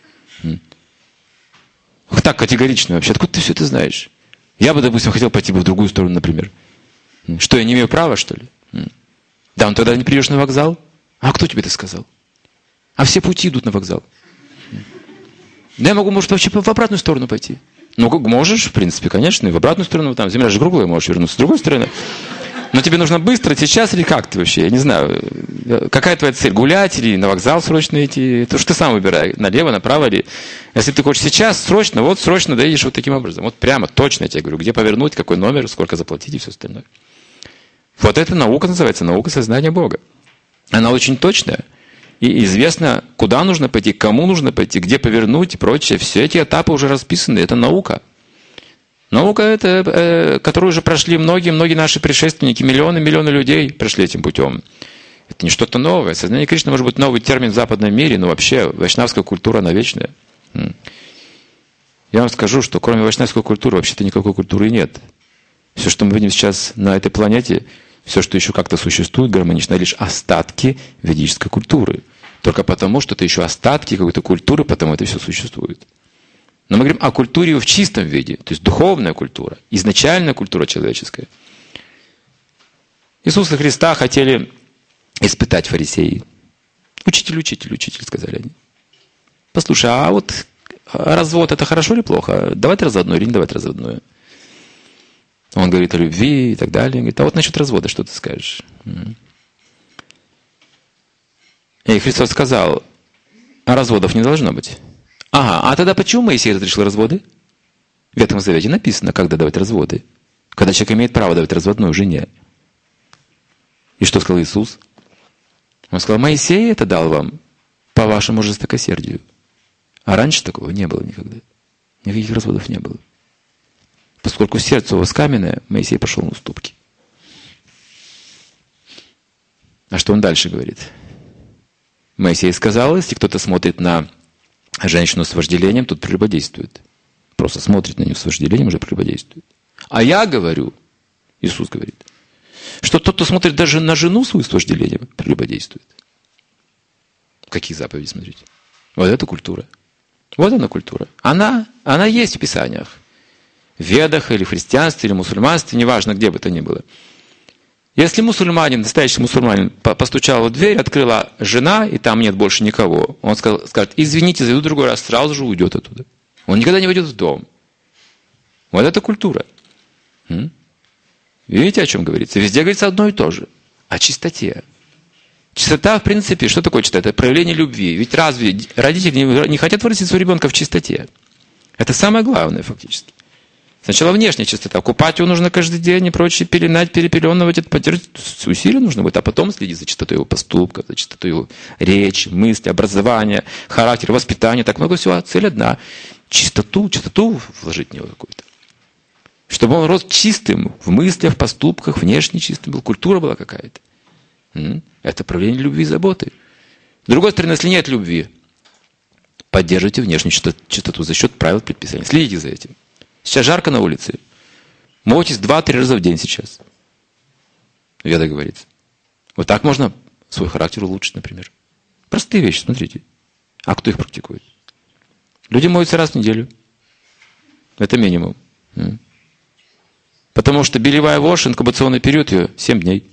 Так категорично вообще. Откуда ты все это знаешь? Я бы, допустим, хотел пойти бы в другую сторону, например. Что, я не имею права, что ли? Да, тогда не придешь на вокзал. А кто тебе это сказал? А все пути идут на вокзал. Да я могу, может, вообще в обратную сторону пойти. Ну, можешь, в принципе, конечно, и в обратную сторону. Там земля же круглая, можешь вернуться с другой стороны. Но тебе нужно быстро, сейчас или как ты вообще? Я не знаю. Какая твоя цель? Гулять или на вокзал срочно идти? То, что ты сам выбирай. Налево, направо или... Если ты хочешь сейчас, срочно доедешь вот таким образом. Вот прямо, точно я тебе говорю. Где повернуть, какой номер, сколько заплатить и все остальное. Вот это наука называется, наука сознания Бога. Она очень точная. И известно, куда нужно пойти, кому нужно пойти, где повернуть и прочее. Все эти этапы уже расписаны. Это наука. Наука, это, которую уже прошли многие наши предшественники. Миллионы людей прошли этим путем. Это не что-то новое. Сознание Кришны может быть новый термин в западном мире, но вообще вайшнавская культура, она вечная. Я вам скажу, что кроме вайшнавской культуры вообще-то никакой культуры нет. Все, что мы видим сейчас на этой планете, все, что еще как-то существует гармонично, лишь остатки ведической культуры. Только потому, что это еще остатки какой-то культуры, потому это все существует. Но мы говорим о культуре в чистом виде, то есть духовная культура, изначальная культура человеческая. Иисуса Христа хотели испытать фарисеи. Учитель, сказали они. Послушай, а вот развод это хорошо или плохо? Давать разводное или не давать разводное? Он говорит о любви и так далее. Он говорит, а вот насчет развода что ты скажешь? И Христос сказал, а разводов не должно быть. Ага, а тогда почему Моисей разрешил разводы? В Ветхом Завете написано, когда давать разводы. Когда человек имеет право давать разводную жене. И что сказал Иисус? Он сказал, Моисей это дал вам по вашему жестокосердию. А раньше такого не было никогда. Никаких разводов не было. Поскольку сердце у вас каменное, Моисей пошел на уступки. А что он дальше говорит? Моисей сказал, если кто-то смотрит на женщину с вожделением, тот прелюбодействует. просто смотрит на него с вожделением, уже прелюбодействует. А я говорю, Иисус говорит, что тот, кто смотрит даже на жену свою с вожделением, прелюбодействует. Какие заповеди, смотрите. Вот это культура. Вот она культура. Она есть в Писаниях. В Ведах, или в христианстве, или в мусульманстве, неважно, где бы то ни было. Если мусульманин, настоящий мусульманин, постучал в дверь, открыла жена, и там нет больше никого, он скажет, извините, зайду в другой раз, сразу же уйдет оттуда. Он никогда не войдет в дом. Вот это культура. Видите, о чем говорится? Везде говорится одно и то же. О чистоте. Чистота, в принципе, что такое чистота? Это проявление любви. Ведь разве родители не хотят вырастить своего ребенка в чистоте? Это самое главное, фактически. Сначала внешняя чистота. Купать его нужно каждый день и прочее, пеленать, перепеленывать. Это поддерживать усилия нужно будет. А потом следить за чистотой его поступков, за чистотой его речи, мысли, образования, характера, воспитания. Так много всего. Цель одна. Чистоту вложить в него какую-то. Чтобы он рос чистым в мыслях, в поступках, внешне чистым был. Культура была какая-то. Это проявление любви и заботы. С другой стороны, если нет любви, поддерживайте внешнюю чистоту за счет правил предписаний. Следите за этим. Сейчас жарко на улице. Мойтесь 2-3 раза в день сейчас. Веда говорится. Вот так можно свой характер улучшить, например. Простые вещи, смотрите. А кто их практикует? Люди моются раз в неделю. Это минимум. Потому что белевая вошь, инкубационный период ее 7 дней.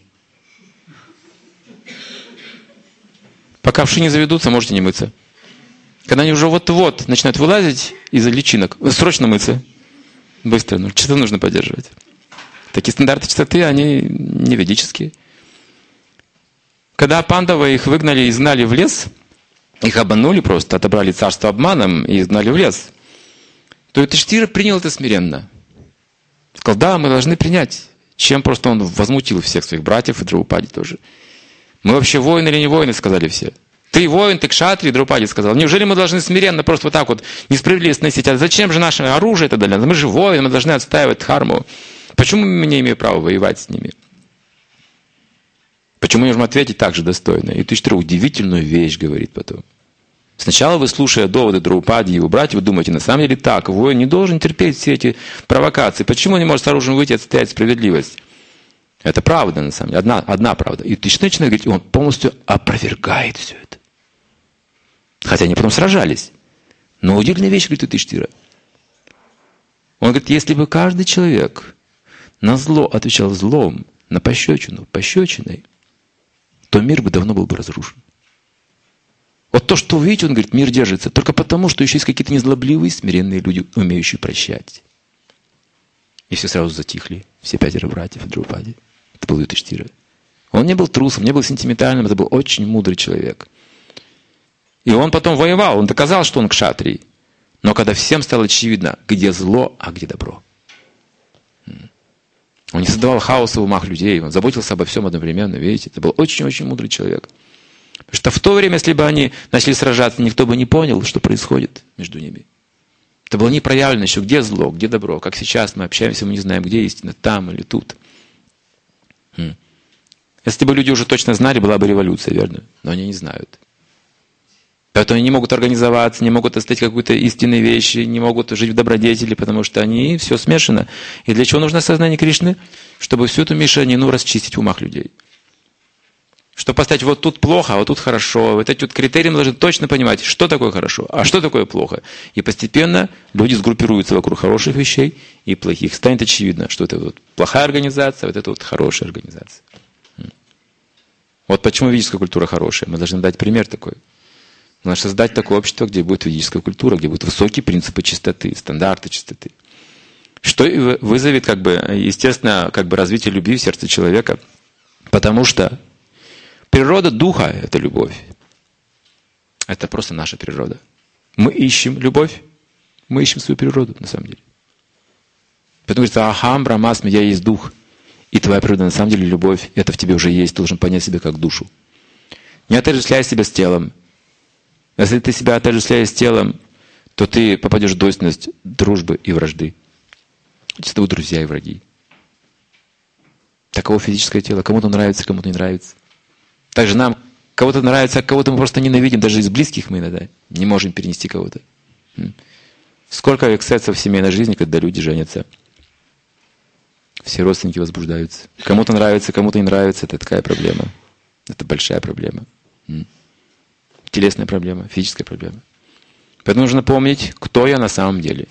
Пока вши не заведутся, можете не мыться. Когда они уже вот-вот начинают вылазить из личинок, срочно мыться. Быстро, чистоту нужно поддерживать. Такие стандарты чистоты, они не ведические. Когда Пандавы их выгнали, изгнали в лес, их обманули просто, отобрали царство обманом и изгнали в лес, то Юдхиштхира принял это смиренно. Сказал, да, мы должны принять. Чем просто он возмутил всех своих братьев и Драупади тоже. Мы вообще воины или не воины, сказали все. Ты воин, ты кшатри, Драупади сказал. Неужели мы должны смиренно просто вот так вот несправедливо сносить? А зачем же наше оружие это дали? Мы же воины, мы должны отстаивать дхарму. Почему мы не имеем права воевать с ними? Почему мы можем ответить так же достойно? И Юдхиштхира удивительную вещь говорит потом. Сначала вы, слушая доводы Драупади и его братьев, вы думаете, на самом деле так, воин не должен терпеть все эти провокации. Почему он не может с оружием выйти и отстоять справедливость? Это правда, на самом деле. Одна правда. И Юдхиштхира начинает говорить, он полностью опровергает все это. Хотя они потом сражались. Но удивительная вещь, говорит Юдхиштхира. Он говорит, если бы каждый человек на зло отвечал злом, на пощечину пощечиной, то мир бы давно был бы разрушен. Вот то, что вы видите, он говорит, мир держится только потому, что еще есть какие-то незлобливые, смиренные люди, умеющие прощать. И все сразу затихли. Все 5 братьев Драупади. Это был Юдхиштхира. Он не был трусом, не был сентиментальным, это был очень мудрый человек. И он потом воевал, он доказал, что он кшатрий. Но когда всем стало очевидно, где зло, а где добро. Он не создавал хаоса в умах людей, он заботился обо всем одновременно, видите. Это был очень-очень мудрый человек. Потому что в то время, если бы они начали сражаться, никто бы не понял, что происходит между ними. Это было не проявлено еще, где зло, где добро. Как сейчас мы общаемся, мы не знаем, где истина, там или тут. Если бы люди уже точно знали, была бы революция, верно? Но они не знают. Поэтому они не могут организоваться, не могут оставить какую-то истинные вещи, не могут жить в добродетели, потому что они все смешано. И для чего нужно сознание Кришны? Чтобы всю эту мешанину расчистить в умах людей. Чтобы поставить вот тут плохо, а вот тут хорошо. Вот эти вот критерии мы должны точно понимать, что такое хорошо, а что такое плохо. И постепенно люди сгруппируются вокруг хороших вещей и плохих. Станет очевидно, что это вот плохая организация, а вот это вот хорошая организация. Вот почему ведическая культура хорошая. Мы должны дать пример такой. Нужно создать такое общество, где будет ведическая культура, где будут высокие принципы чистоты, стандарты чистоты. Что вызовет, естественно, развитие любви в сердце человека. Потому что природа духа – это любовь. Это просто наша природа. Мы ищем любовь, мы ищем свою природу, на самом деле. Поэтому говорится, ахам, брамасми, я есть дух. И твоя природа на самом деле любовь, это в тебе уже есть, ты должен понять себя как душу. Не отождествляй себя с телом. Если ты себя отождествляешь с телом, то ты попадешь в двойственность дружбы и вражды. Это будут друзья и враги. Таково физическое тело. Кому-то нравится, кому-то не нравится. Также нам кого-то нравится, а кого-то мы просто ненавидим. Даже из близких мы иногда не можем перенести кого-то. Сколько эксцессов в семейной жизни, когда люди женятся. Все родственники возбуждаются. Кому-то нравится, кому-то не нравится. Это такая проблема. Это большая проблема. Телесная проблема, физическая проблема. Поэтому нужно помнить, кто я на самом деле.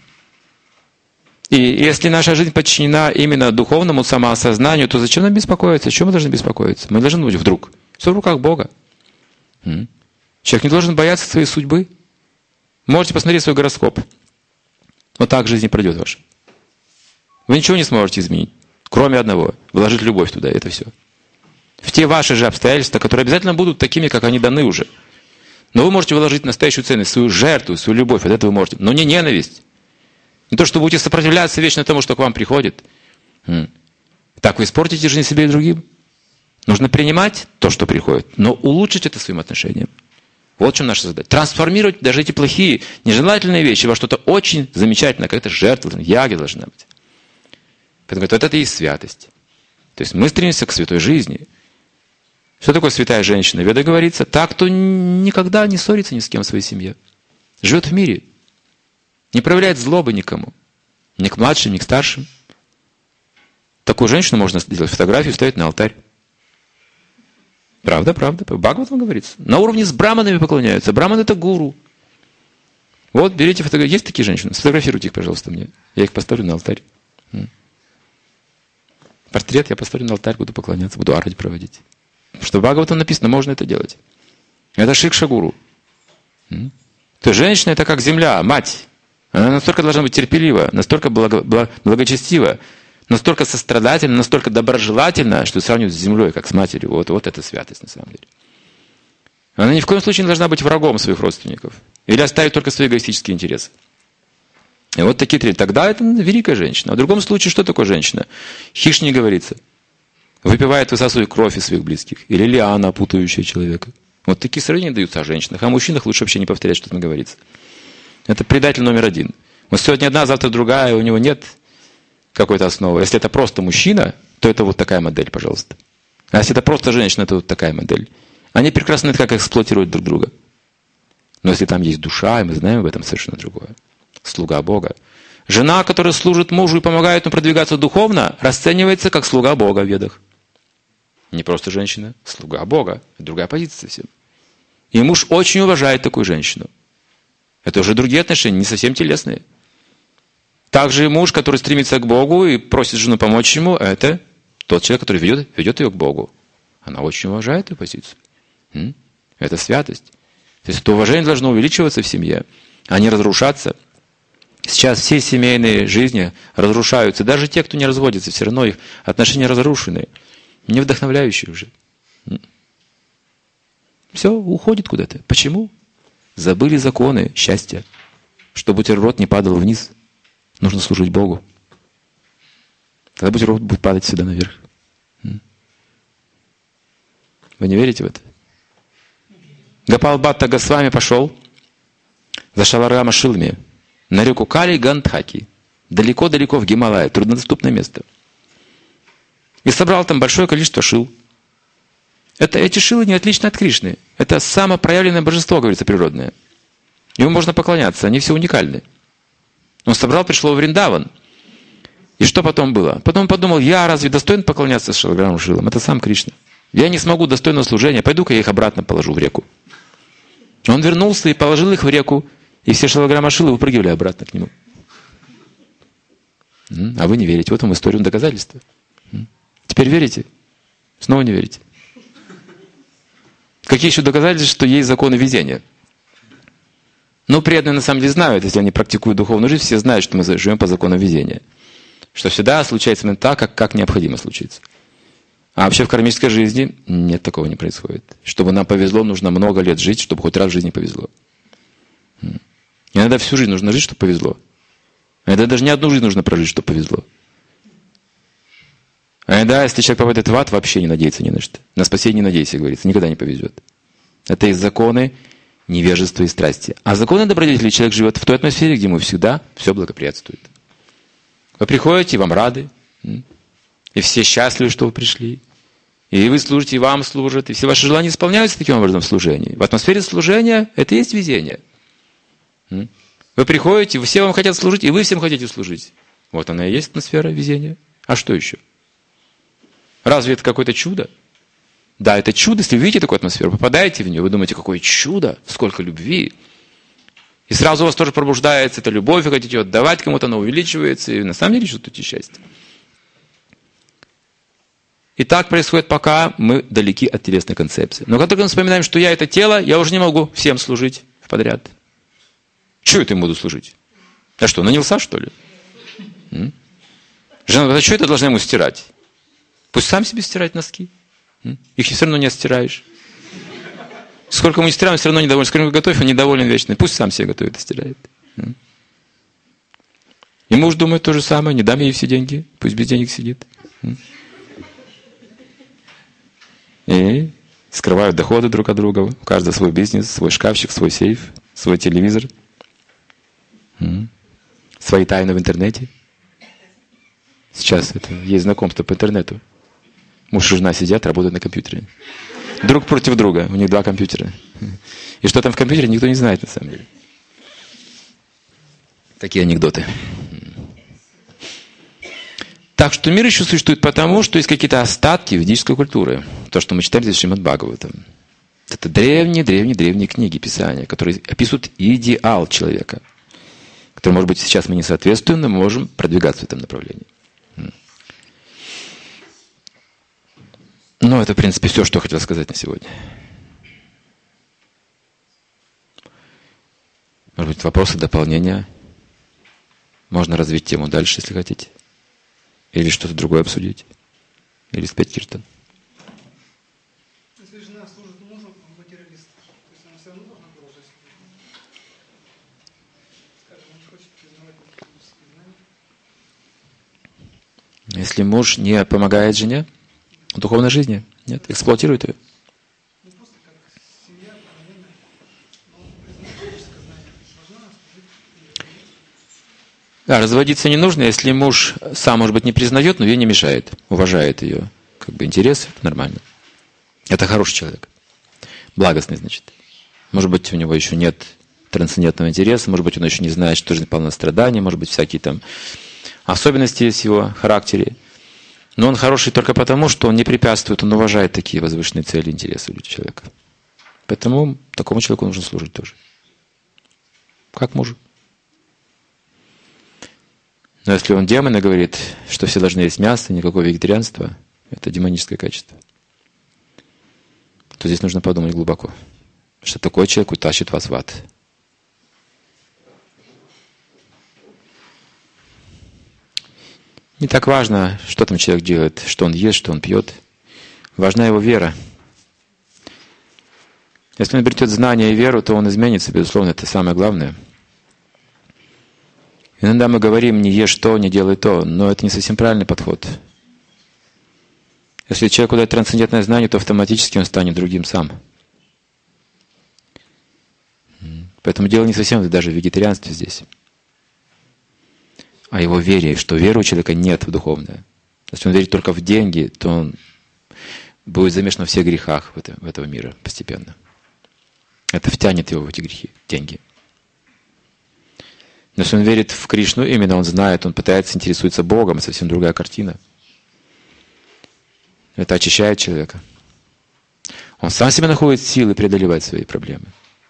И если наша жизнь подчинена именно духовному самоосознанию, то зачем нам беспокоиться? О чем мы должны беспокоиться? Мы должны быть вдруг. Все в руках Бога. Человек не должен бояться своей судьбы. Можете посмотреть свой гороскоп. Вот так жизнь пройдет ваша. Вы ничего не сможете изменить, кроме одного. Вложить любовь туда, это все. В те ваши же обстоятельства, которые обязательно будут такими, как они даны уже. Но вы можете вложить настоящую ценность, свою жертву, свою любовь. От этого вы можете. Но не ненависть. Не то, что будете сопротивляться вечно тому, что к вам приходит. Так вы испортите жизнь себе и другим. Нужно принимать то, что приходит, но улучшить это своим отношением. Вот в чем наша задача. Трансформировать даже эти плохие, нежелательные вещи во что-то очень замечательное, какая-то жертва, яга должна быть. Поэтому вот это и есть святость. То есть мы стремимся к святой жизни. Что такое святая женщина? В Ведах говорится, та, кто никогда не ссорится ни с кем в своей семье. Живет в мире. Не проявляет злобы никому. Ни к младшим, ни к старшим. Такую женщину можно сделать фотографию, ставить на алтарь. Правда, правда. Бхагаватам говорится. На уровне с браманами поклоняются. Браман это гуру. Вот, берите фотографии. Есть такие женщины? Сфотографируйте их, пожалуйста, мне. Я их поставлю на алтарь. Портрет я поставлю на алтарь, буду поклоняться, буду арати проводить. Потому что в Бхагаватам написано, можно это делать. Это шикша-гуру. То есть женщина это как земля, мать. Она настолько должна быть терпелива, настолько благочестива, настолько сострадательна, настолько доброжелательна, что сравнивать с землей, как с матерью. Вот это святость на самом деле. Она ни в коем случае не должна быть врагом своих родственников. Или оставить только свои эгоистические интересы. И вот такие три. Тогда это великая женщина. А в другом случае, что такое женщина? Хищник говорится. Выпивает, высасывает кровь из своих близких. Или лиана, опутающая человека. Вот такие сравнения даются о женщинах. А о мужчинах лучше вообще не повторять, что там говорится. Это предатель номер один. Вот сегодня одна, завтра другая, у него нет какой-то основы. Если это просто мужчина, то это вот такая модель, пожалуйста. А если это просто женщина, то вот такая модель. Они прекрасно знают, как эксплуатировать друг друга. Но если там есть душа, и мы знаем об этом, совершенно другое. Слуга Бога. Жена, которая служит мужу и помогает ему продвигаться духовно, расценивается как слуга Бога в Ведах. Не просто женщина, слуга Бога. Это другая позиция совсем. И муж очень уважает такую женщину. Это уже другие отношения, не совсем телесные. Также и муж, который стремится к Богу и просит жену помочь ему, это тот человек, который ведет ее к Богу. Она очень уважает эту позицию. Это святость. То есть это уважение должно увеличиваться в семье, а не разрушаться. Сейчас все семейные жизни разрушаются. Даже те, кто не разводится, все равно их отношения разрушены. Не вдохновляющие уже. Все, уходит куда-то. Почему? Забыли законы счастья. Чтобы бутерброд не падал вниз, нужно служить Богу. Тогда бутерброд будет падать сюда наверх. Вы не верите в это? Гопал Бхатта Госвами пошел за Шаларама Шилами на реку Кали Гандхаки, далеко-далеко в Гималае, труднодоступное место. И собрал там большое количество шил. Эти шилы не отличны от Кришны. Это самопроявленное божество, говорится, природное. Ему можно поклоняться, они все уникальны. Он собрал, пришло в Вриндаван. И что потом было? Потом подумал, я разве достоин поклоняться Шалаграму Шилам? Это сам Кришна. Я не смогу достойного служения, пойду-ка я их обратно положу в реку. Он вернулся и положил их в реку, и все Шалаграма Шилы выпрыгивали обратно к нему. А вы не верите. Вот вам история доказательства. Теперь верите? Снова не верите. Какие еще доказательства, что есть законы везения? Ну, преданные на самом деле знают, если они практикуют духовную жизнь, все знают, что мы живем по законам везения. Что всегда случается именно так, как необходимо случиться. А вообще в кармической жизни нет, такого не происходит. Чтобы нам повезло, нужно много лет жить, чтобы хоть раз в жизни повезло. Иногда всю жизнь нужно жить, чтобы повезло. А иногда даже не одну жизнь нужно прожить, чтобы повезло. А иногда, если человек попадет в ад, вообще не надеется ни на что. На спасение не надейся, говорится, никогда не повезет. Это есть законы невежества и страсти. А законы добродетели человек живет в той атмосфере, где ему всегда все благоприятствует. Вы приходите, и вам рады. И все счастливы, что вы пришли. И вы служите, и вам служат. И все ваши желания исполняются таким образом в служении. В атмосфере служения это и есть везение. Вы приходите, все вам хотят служить, и вы всем хотите служить. Вот она и есть атмосфера везения. А что еще? Разве это какое-то чудо? Да, это чудо, если вы видите такую атмосферу, попадаете в нее, вы думаете, какое чудо, сколько любви. И сразу у вас тоже пробуждается эта любовь, вы хотите ее отдавать кому-то, она увеличивается, и на самом деле чувствуете счастье. И так происходит, пока мы далеки от телесной концепции. Но как только мы вспоминаем, что я это тело, я уже не могу всем служить подряд. Чего это им буду служить? А что, нанялся, что ли? Жена, а что это должна ему стирать? Пусть сам себе стирает носки. Их все равно не отстираешь. Сколько мы не стираем, все равно недоволен. Сколько мы готовим, он недоволен вечно. Пусть сам себе готовит и стирает. И муж думает то же самое. Не дам ей все деньги. Пусть без денег сидит. И скрывают доходы друг от друга. У каждого свой бизнес, свой шкафчик, свой сейф, свой телевизор. Свои тайны в интернете. Сейчас это есть знакомство по интернету. Муж и жена сидят, работают на компьютере. Друг против друга. У них 2 компьютера. И что там в компьютере, никто не знает на самом деле. Такие анекдоты. Так что мир еще существует потому, что есть какие-то остатки ведической культуры. То, что мы читаем здесь в Шримад Бхагаватам. Это древние книги, писания, которые описывают идеал человека. Который, может быть, сейчас мы не соответствуем, но мы можем продвигаться в этом направлении. Ну, это, в принципе, все, что я хотел сказать на сегодня. Может быть, вопросы, дополнения? Можно развить тему дальше, если хотите. Или что-то другое обсудить. Или спеть киртан. Если жена служит мужу, он материалист. То есть она все равно должна продолжать служить. Скажем, он не хочет признавать математические знания. Если муж не помогает жене в духовной жизни, нет, эксплуатирует ее. Ну просто как семья, параллельно, но он признает магическое знание. Должна служить. Да, разводиться не нужно, если муж сам, может быть, не признает, но ей не мешает, уважает ее интересы, это нормально. Это хороший человек. Благостный, значит. Может быть, у него еще нет трансцендентного интереса, может быть, он еще не знает, что жизнь полна страданий, может быть, всякие там особенности есть в его характере. Но он хороший только потому, что он не препятствует, он уважает такие возвышенные цели и интересы у человека. Поэтому такому человеку нужно служить тоже. Как мужу. Но если он демон и говорит, что все должны есть мясо, никакого вегетарианства, это демоническое качество, то здесь нужно подумать глубоко, что такой человек утащит вас в ад. Не так важно, что там человек делает, что он ест, что он пьет. Важна его вера. Если он обретет знание и веру, то он изменится, безусловно, это самое главное. Иногда мы говорим, не ешь то, не делай то, но это не совсем правильный подход. Если человеку дать трансцендентное знание, то автоматически он станет другим сам. Поэтому дело не совсем даже в вегетарианстве здесь, а его вере, что веры у человека нет в духовное. Если он верит только в деньги, то он будет замешан во всех грехах этого мира постепенно. Это втянет его в эти грехи, деньги. Но если он верит в Кришну, именно он знает, он пытается интересуется Богом, это совсем другая картина. Это очищает человека. Он сам себе находит силы преодолевать свои проблемы.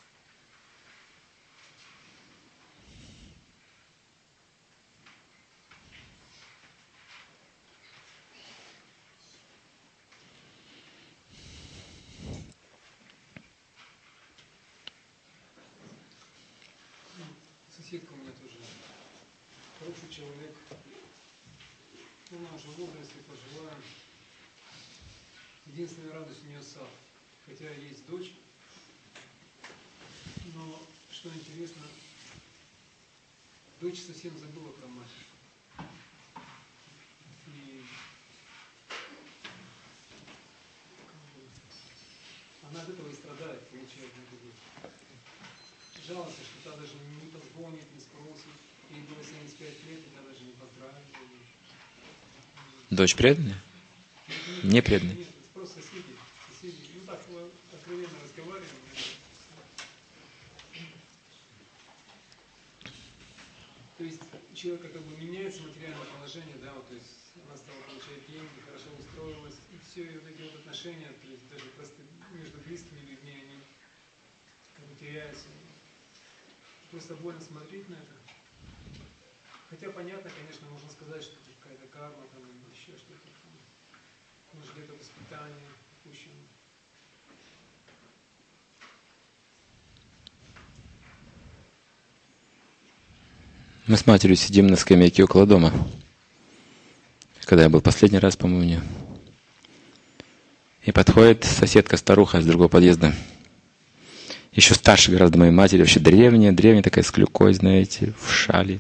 Соседка у меня тоже хороший человек. Она уже в возрасте пожилая. Единственная радость у нее сад. Хотя есть дочь. Но, что интересно, дочь совсем забыла про мать. И она от этого и страдает, получает нагоду. Жалуется, что та даже не позвонит, не спросит. Ей было 75 лет, и та даже не поздравит. Дочь преданная? Не преданная? Нет, просто соседи. Ну так, откровенно разговариваем. То есть у человека как бы меняется материальное положение, да, вот, то есть она стала получать деньги, хорошо устроилась, и все, и вот эти вот отношения, то есть даже просто между близкими людьми, они как бы теряются. Просто больно смотреть на это. Хотя понятно, конечно, можно сказать, что это какая-то карма там или еще что-то там. Может, где-то воспитание упущено. Мы с матерью сидим на скамейке около дома. Когда я был последний раз, по-моему, у нее. И подходит соседка-старуха из другого подъезда. Еще старше гораздо моей матери, вообще древняя такая с клюкой, знаете, в шали.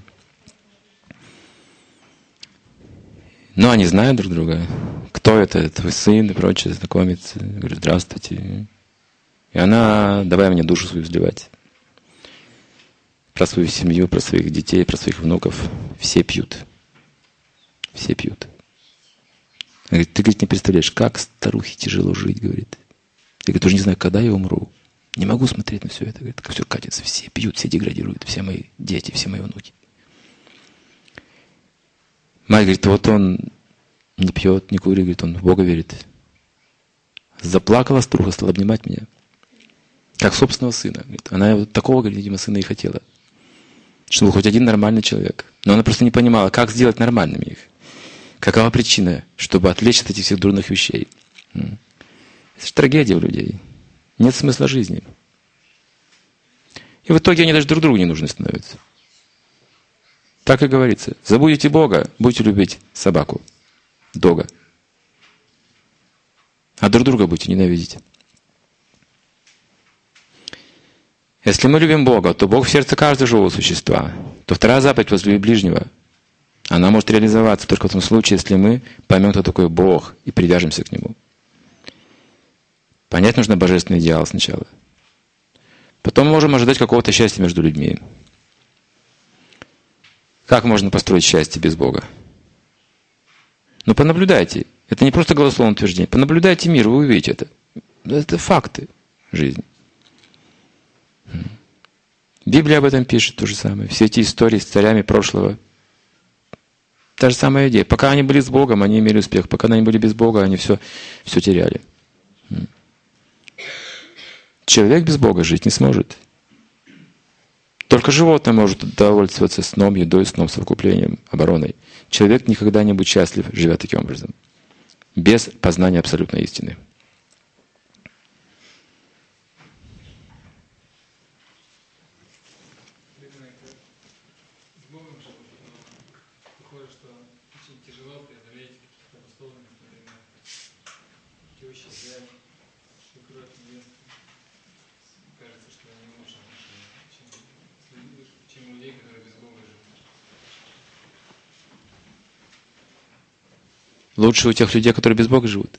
Но они знают друг друга. Кто это? Твой сын и прочее, знакомится. Я говорю, здравствуйте. И она, давай мне душу свою изливать. Про свою семью, про своих детей, про своих внуков. Все пьют. Все пьют. Она говорит, ты, говорит, не представляешь, как старухе тяжело жить, говорит. Я, говорит, уже не знаю, когда я умру. Не могу смотреть на все это. Говорит, как все катится, все пьют, все деградируют, все мои дети, все мои внуки. Мать говорит, вот он не пьет, не курит, говорит, он в Бога верит. Заплакала старуха, стала обнимать меня. Как собственного сына. Говорит, она вот такого, говорит, видимо, сына и хотела. Чтобы был хоть один нормальный человек. Но она просто не понимала, как сделать нормальными их. Какова причина, чтобы отвлечь от этих всех дурных вещей. Это же трагедия у людей. Нет смысла жизни. И в итоге они даже друг другу не нужны становятся. Так и говорится. Забудете Бога, будете любить собаку, дога. А друг друга будете ненавидеть. Если мы любим Бога, то Бог в сердце каждого живого существа. То вторая заповедь возлюби ближнего. Она может реализоваться только в том случае, если мы поймем, кто такой Бог, и привяжемся к Нему. Понять нужно божественный идеал сначала. Потом мы можем ожидать какого-то счастья между людьми. Как можно построить счастье без Бога? Ну, понаблюдайте. Это не просто голословное утверждение. Понаблюдайте мир, вы увидите это. Это факты жизни. Библия об этом пишет то же самое. Все эти истории с царями прошлого. Та же самая идея. Пока они были с Богом, они имели успех. Пока они были без Бога, они все теряли. Человек без Бога жить не сможет. Только животное может удовольствоваться сном, едой, сном, совокуплением, обороной. Человек никогда не будет счастлив, живя таким образом. Без познания абсолютной истины. Лучше у тех людей, которые без Бога живут.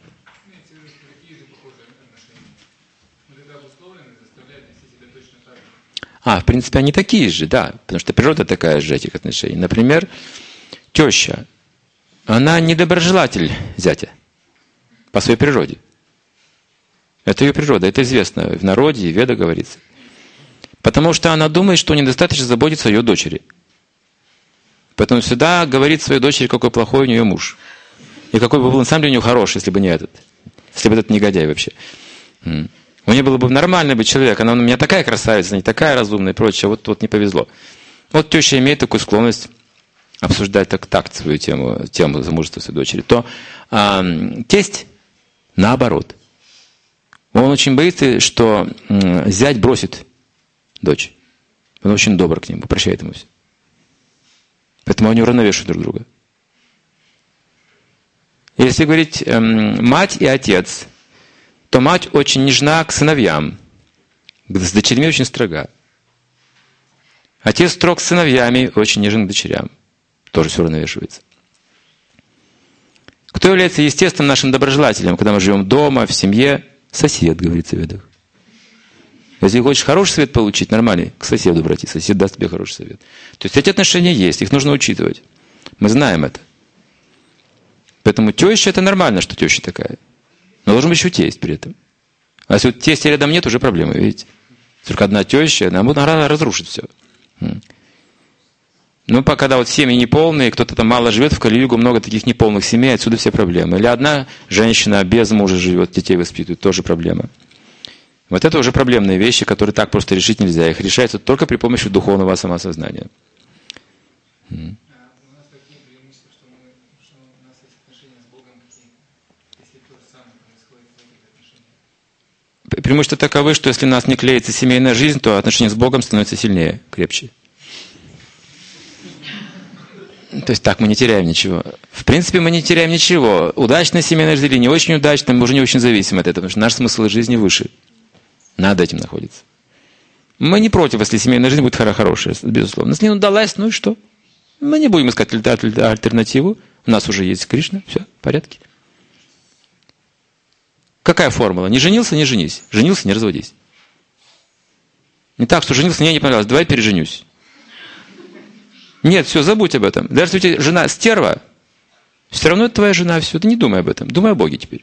В принципе, они такие же, да. Потому что природа такая же этих отношений. Например, теща. Она недоброжелатель зятя. По своей природе. Это ее природа. Это известно. В народе, и в Ведах говорится. Потому что она думает, что недостаточно заботится о ее дочери. Поэтому всегда говорит своей дочери, какой плохой у нее муж. И какой бы был на самом деле у него хороший, если бы не этот. Если бы этот негодяй вообще. У нее было бы нормальный бы человек. Она у меня такая красавица, не такая разумная и прочее. Вот не повезло. Вот теща имеет такую склонность обсуждать так свою тему замужества своей дочери. То тесть наоборот. Он очень боится, что зять бросит дочь. Он очень добр к нему, прощает ему все. Поэтому они уравновешивают друг друга. Если говорить мать и отец, то мать очень нежна к сыновьям, с дочерьми очень строга. Отец строг с сыновьями, очень нежен к дочерям. Тоже все уравновешивается. Кто является естественным нашим доброжелателем, когда мы живем дома, в семье? Сосед, говорится в Ведах. Если хочешь хороший совет получить, нормальный, к соседу обратись, сосед даст тебе хороший совет. То есть эти отношения есть, их нужно учитывать. Мы знаем это. Поэтому теща это нормально, что теща такая. Но должен быть еще тесть при этом. А если вот тестя рядом нет, уже проблемы, видите? Только одна теща, она разрушит все. Ну, когда вот семьи неполные, кто-то там мало живет, в Кали-югу много таких неполных семей, отсюда все проблемы. Или одна женщина без мужа живет, детей воспитывает, тоже проблема. Вот это уже проблемные вещи, которые так просто решить нельзя. Их решается только при помощи духовного самосознания. У нас такие преимущества, что у нас эти отношения с Богом какие, если то же самое происходит в этих отношениях. Преимущества таковы, что если у нас не клеится семейная жизнь, то отношения с Богом становятся сильнее, крепче. То есть так мы не теряем ничего. В принципе, мы не теряем ничего. Удачная семейная жизнь или не очень удачная, мы уже не очень зависим от этого, потому что наш смысл жизни выше. Над этим находится. Мы не против, если семейная жизнь будет хорошая, безусловно. Если не удалась, ну и что? Мы не будем искать альтернативу. У нас уже есть Кришна, все, в порядке. Какая формула? Не женился, не женись. Женился, не разводись. Не так, что женился, мне не понравилось, давай переженюсь. Нет, все, забудь об этом. Даже если у тебя жена стерва, все равно это твоя жена, все, ты не думай об этом. Думай о Боге теперь.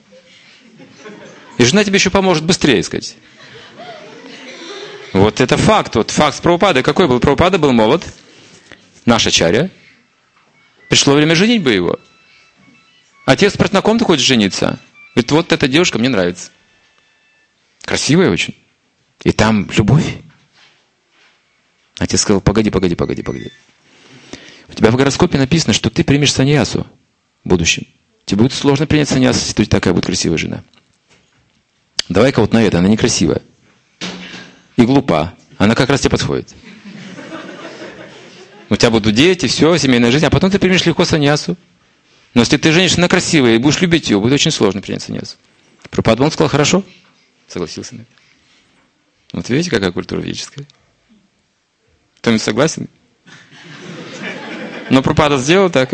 И жена тебе еще поможет быстрее искать. Вот это факт. Вот факт с Прабхупадой. Какой был? Прабхупада был молод. Наш ачарья. Пришло время женитьбы его. Отец спрашивает, на ком ты хочешь жениться? Говорит, вот эта девушка мне нравится. Красивая очень. И там любовь. Отец сказал, погоди. У тебя в гороскопе написано, что ты примешь саньясу в будущем. Тебе будет сложно принять саньясу, если у тебя такая будет красивая жена. Давай-ка вот на это, она некрасивая. И глупа. Она как раз тебе подходит. У тебя будут дети, все, семейная жизнь, а потом ты примешь легко саньясу. Но если ты женишься на красивой и будешь любить ее, будет очень сложно принять саньясу. Прабхупада сказал, хорошо. Согласился на это. Вот видите, какая культура ведическая. Кто-нибудь согласен? Но Прабхупада сделал так.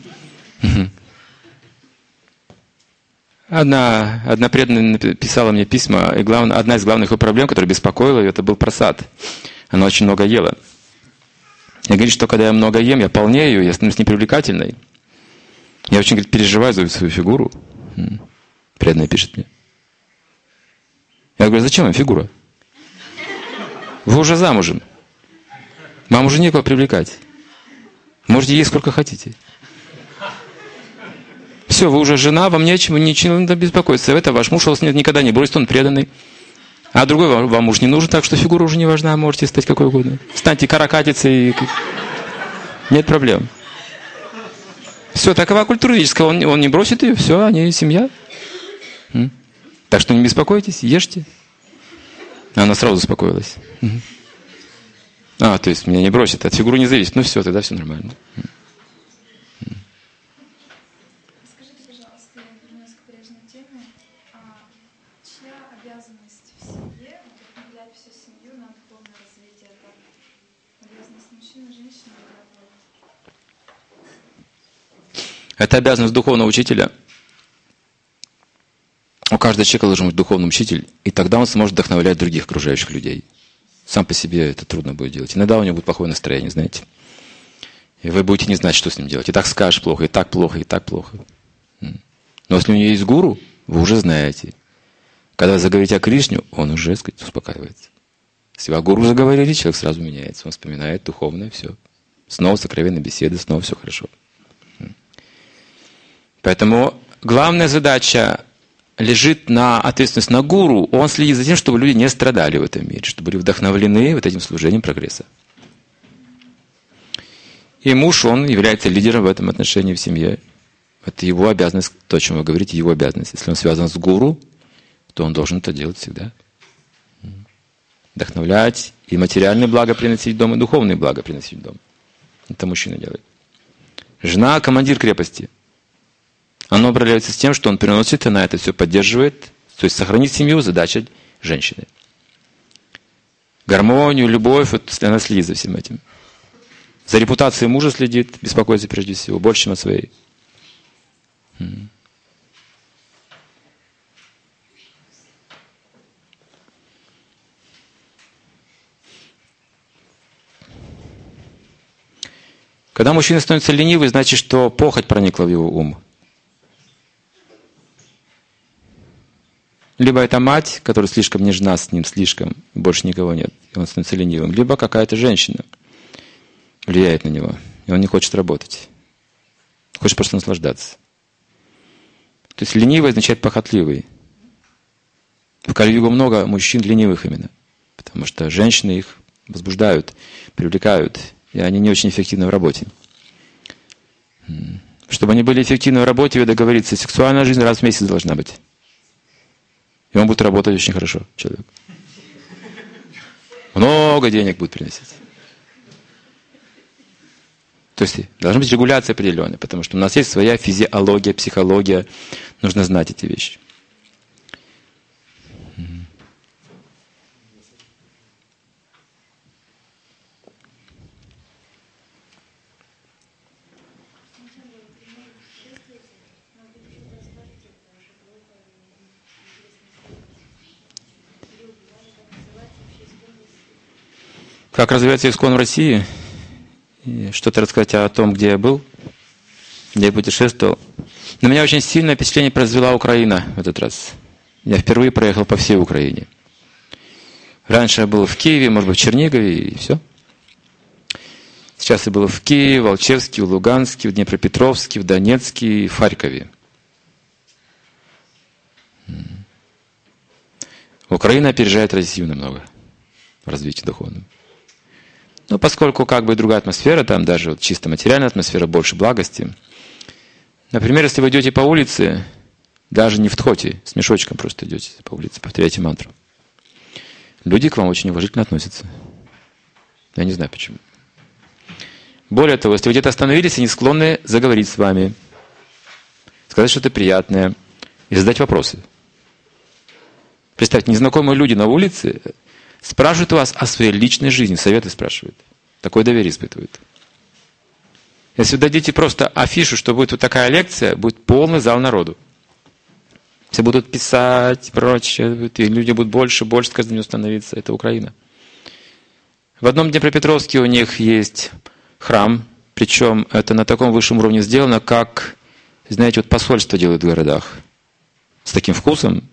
Одна преданная писала мне письма, и одна из главных ее проблем, которая беспокоила ее, это был прасад. Она очень много ела. И говорит, что когда я много ем, я полнею, я становлюсь непривлекательной. Я очень, говорит, переживаю за свою фигуру. Преданная пишет мне. Я говорю, зачем вам фигура? Вы уже замужем. Вам уже некого привлекать. Можете есть сколько хотите. Все, вы уже жена, вам ничего не надо беспокоиться. Это ваш муж, вас никогда не бросит, он преданный. А другой вам муж не нужен, так что фигура уже не важна, можете стать какой угодно. Станьте каракатицей, нет проблем. Все, такова культура ведическая, он не бросит ее, все, они семья. Так что не беспокойтесь, ешьте. Она сразу успокоилась. То есть меня не бросит, от фигуры не зависит. Ну все, тогда все нормально. Скажите, пожалуйста, я вернусь к прежней теме. Чья обязанность в семье вдохновлять всю семью на духовное развитие? Это обязанность мужчины, женщины или обоих? Это обязанность духовного учителя. У каждого человека должен быть духовный учитель, и тогда он сможет вдохновлять других окружающих людей. Сам по себе это трудно будет делать. Иногда у него будет плохое настроение, знаете. И вы будете не знать, что с ним делать. И так скажешь плохо, и так плохо, и так плохо. Но если у него есть гуру, вы уже знаете. Когда вы заговорите о Кришне, он уже, так сказать, успокаивается. Если о гуру заговорили, человек сразу меняется. Он вспоминает духовное, все. Снова сокровенные беседы, снова все хорошо. Поэтому главная задача лежит на ответственность на гуру, он следит за тем, чтобы люди не страдали в этом мире, чтобы были вдохновлены вот этим служением прогресса. И муж, он является лидером в этом отношении в семье. Это его обязанность, то, о чем вы говорите, его обязанность. Если он связан с гуру, то он должен это делать всегда. Вдохновлять и материальные блага приносить в дом, и духовные блага приносить в дом. Это мужчина делает. Жена – командир крепости. Оно управляется с тем, что он приносит, она это все поддерживает. То есть сохранить семью – задача женщины. Гармонию, любовь, вот она следит за всем этим. За репутацией мужа следит, беспокоится прежде всего, больше, чем о своей. Когда мужчина становится ленивый, значит, что похоть проникла в его ум. Либо это мать, которая слишком нежна с ним, слишком, больше никого нет, и он становится ленивым. Либо какая-то женщина. влияет на него. И он не хочет работать. Хочет просто наслаждаться. То есть ленивый означает похотливый. В Кали-югу много мужчин ленивых именно. Потому что женщины их возбуждают, привлекают. И они не очень эффективны в работе. Чтобы они были эффективны в работе, вы договориться, сексуальная жизнь раз в месяц должна быть. И он будет работать очень хорошо, человек. Много денег будет приносить. То есть должна быть регуляция определенная, потому что у нас есть своя физиология, психология. Нужно знать эти вещи. Как развивается ИСККОН в России? И что-то рассказать о том, где я был, где я путешествовал. На меня очень сильное впечатление произвела Украина в этот раз. Я впервые проехал по всей Украине. Раньше я был в Киеве, может быть, в Чернигове, и все. Сейчас я был в Киеве, в Алчевске, в Луганске, в Днепропетровске, в Донецке и в Харькове. Украина опережает Россию намного в развитии духовном. Но поскольку как бы другая атмосфера, там даже вот чисто материальная атмосфера, больше благости. Например, если вы идете по улице, даже не в тхоте, с мешочком просто идете по улице, повторяете мантру. Люди к вам очень уважительно относятся. Я не знаю почему. Более того, если вы где-то остановились, они склонны заговорить с вами, сказать что-то приятное и задать вопросы. Представьте, незнакомые люди на улице спрашивают вас о своей личной жизни, советы спрашивают. Такое доверие испытывают. Если вы дадите просто афишу, что будет вот такая лекция, будет полный зал народу. Все будут писать, прочее, и люди будут больше с каждым днем становиться. Это Украина. В одном Днепропетровске у них есть храм, причем это на таком высшем уровне сделано, как, знаете, вот посольство делают в городах. С таким вкусом.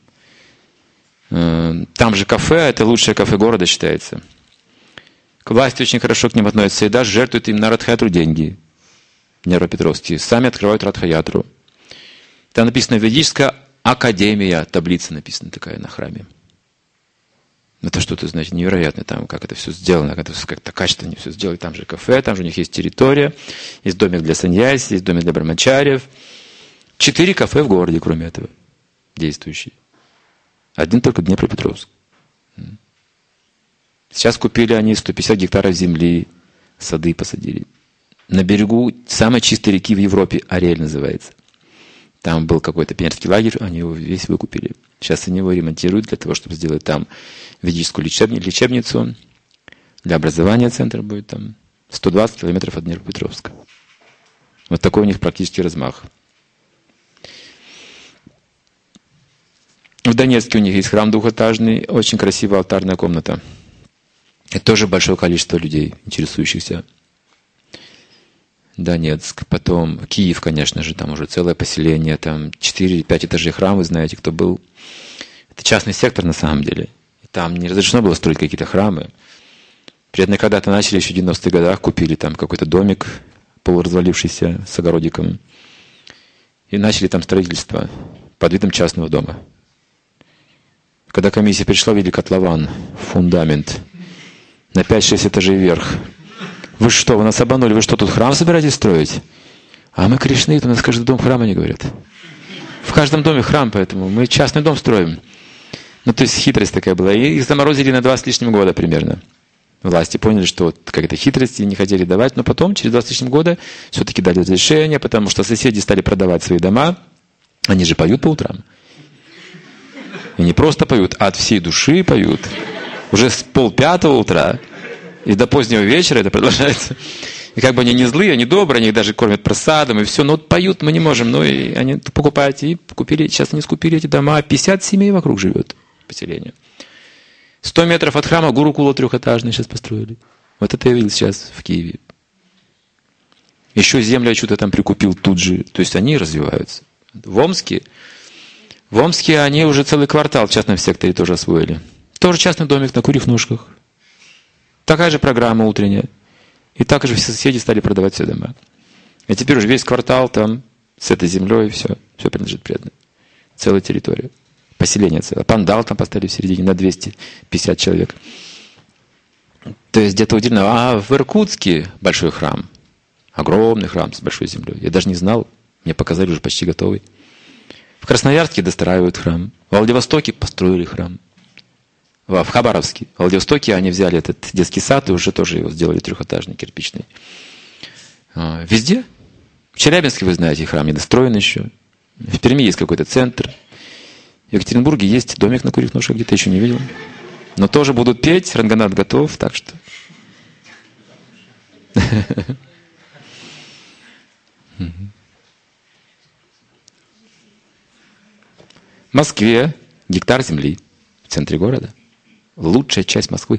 Там же кафе, это лучшее кафе города считается. К власти очень хорошо к ним относятся и даже жертвуют им на Радхаятру деньги. Днепропетровские. Сами открывают Радхаятру. Там написано «Ведическая академия», таблица написана такая на храме. Это что-то, значит, невероятное, там, как это все сделано, как это все как-то качественно все сделали. Там же кафе, там же у них есть территория, есть домик для саньяси, есть домик для брамачарьев. 4 кафе в городе, кроме этого, действующие. Один только Днепропетровск. Сейчас купили они 150 гектаров земли, сады посадили. На берегу самой чистой реки в Европе, Ариэль называется. Там был какой-то пионерский лагерь, они его весь выкупили. Сейчас они его ремонтируют для того, чтобы сделать там ведическую лечебницу. Для образования центр будет там. 120 километров от Днепропетровска. Вот такой у них практически размах. В Донецке у них есть храм двухэтажный, очень красивая алтарная комната. И тоже большое количество людей, интересующихся. Донецк, потом Киев, конечно же, там уже целое поселение, там 4-5 этажей храм, вы знаете, кто был. Это частный сектор на самом деле. И там не разрешено было строить какие-то храмы. Приятно, когда-то начали еще в 90-х годах, купили там какой-то домик полуразвалившийся с огородиком. И начали там строительство под видом частного дома. Когда комиссия пришла, видели котлован, фундамент на 5-6 этажей вверх. Вы что, вы нас обманули? Вы что, тут храм собираетесь строить? А мы Кришны, у нас каждый дом храм, они говорят. В каждом доме храм, поэтому мы частный дом строим. Ну, то есть хитрость такая была. И их заморозили на 2 с лишним года примерно. Власти поняли, что вот какая-то хитрость, и не хотели давать. Но потом, через 2 с лишним года, все-таки дали разрешение, потому что соседи стали продавать свои дома. Они же поют по утрам. И не просто поют, а от всей души поют. Уже с 4:30 утра и до позднего вечера это продолжается. И как бы они не злые, они добрые, они их даже кормят просадом и все. Но вот поют мы не можем. Ну и они покупают. И купили, сейчас они скупили эти дома. 50 семей вокруг живет поселение. 100 метров от храма Гурукула 3-этажный сейчас построили. Вот это я видел сейчас в Киеве. Еще землю я что-то там прикупил тут же. То есть они развиваются. В Омске они уже целый квартал в частном секторе тоже освоили. Тоже частный домик на курьих ножках. Такая же программа утренняя. И так же все соседи стали продавать все дома. И теперь уже весь квартал там с этой землей, все принадлежит преданным. Целая территория. Поселение целое. Пандал там поставили в середине на 250 человек. То есть где-то удивительно. А в Иркутске большой храм. Огромный храм с большой землей. Я даже не знал. Мне показали уже почти готовый. В Красноярске достраивают храм. В Владивостоке построили храм. В Хабаровске. В Владивостоке они взяли этот детский сад и уже тоже его сделали трехэтажный, кирпичный. Везде. В Челябинске, вы знаете, храм недостроен еще. В Перми есть какой-то центр. В Екатеринбурге есть домик на курьих ножках, где-то еще не видел. Но тоже будут петь, Ранганат готов, так что... В Москве гектар земли в центре города. Лучшая часть Москвы.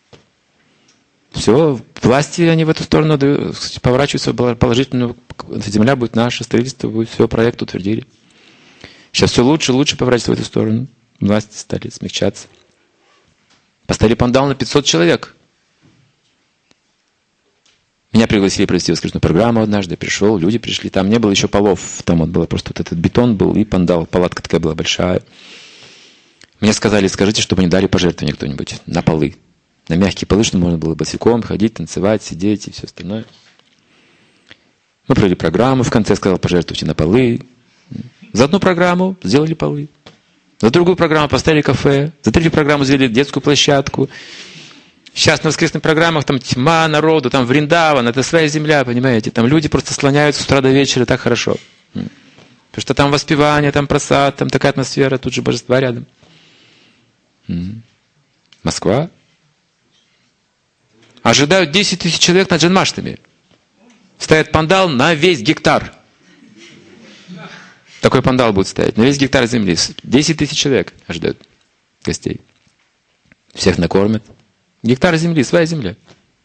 Все, власти, они в эту сторону поворачиваются положительно. Земля будет наша, строительство будет, все, проект утвердили. Сейчас все лучше и лучше поворачивается в эту сторону. Власти стали смягчаться. Поставили пандал на 500 человек. Меня пригласили провести воскресную программу однажды. Я пришел, люди пришли. Там не было еще полов. Там вот было просто вот этот бетон был и пандал. Палатка такая была большая. Мне сказали, скажите, чтобы не дали пожертвования кто-нибудь на полы. На мягкие полы, чтобы можно было босиком ходить, танцевать, сидеть и все остальное. Мы провели программу. В конце сказал, пожертвуйте на полы. За одну программу сделали полы. За другую программу поставили кафе. За третью программу сделали детскую площадку. Сейчас на воскресных программах там тьма народу, там Вриндаван, это своя земля, понимаете? Там люди просто слоняются с утра до вечера, так хорошо. Потому что там воспевание, там просад, там такая атмосфера, тут же божества рядом. Москва. Ожидают 10 тысяч человек на Джанмаштами. Стоит пандал на весь гектар. Такой пандал будет стоять на весь гектар земли. 10 тысяч человек ожидают гостей. Всех накормят. Гектар земли, своя земля.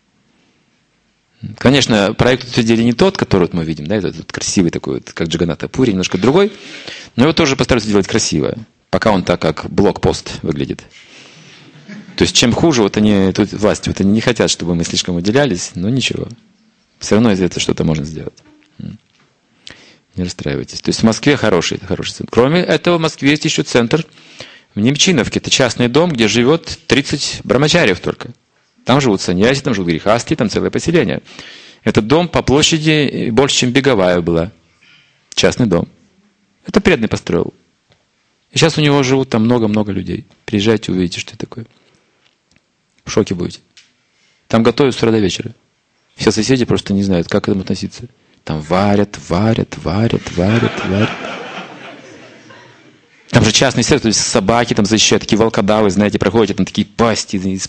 Конечно, проект утвердили не тот, который вот мы видим, да, этот красивый такой, вот, как Джаганната Пури, немножко другой, но его тоже постараются делать красиво, пока он так, как блокпост выглядит. То есть, чем хуже, вот они, тут власти, вот они не хотят, чтобы мы слишком выделялись, но ничего. Все равно из этого что-то можно сделать. Не расстраивайтесь. То есть, в Москве хороший центр. Кроме этого, в Москве есть еще центр в Немчиновке. Это частный дом, где живет 30 брамачарьев только. Там живут саньяси, там живут грехасти, там целое поселение. Этот дом по площади больше, чем Беговая была. Частный дом. Это преданный построил. И сейчас у него живут там много-много людей. Приезжайте, увидите, что это такое. В шоке будете. Там готовят с утра до вечера. Все соседи просто не знают, как к этому относиться. Там варят. Там же частный сектор, то есть собаки там защищают, такие волкодавы, знаете, проходят, там такие пасти из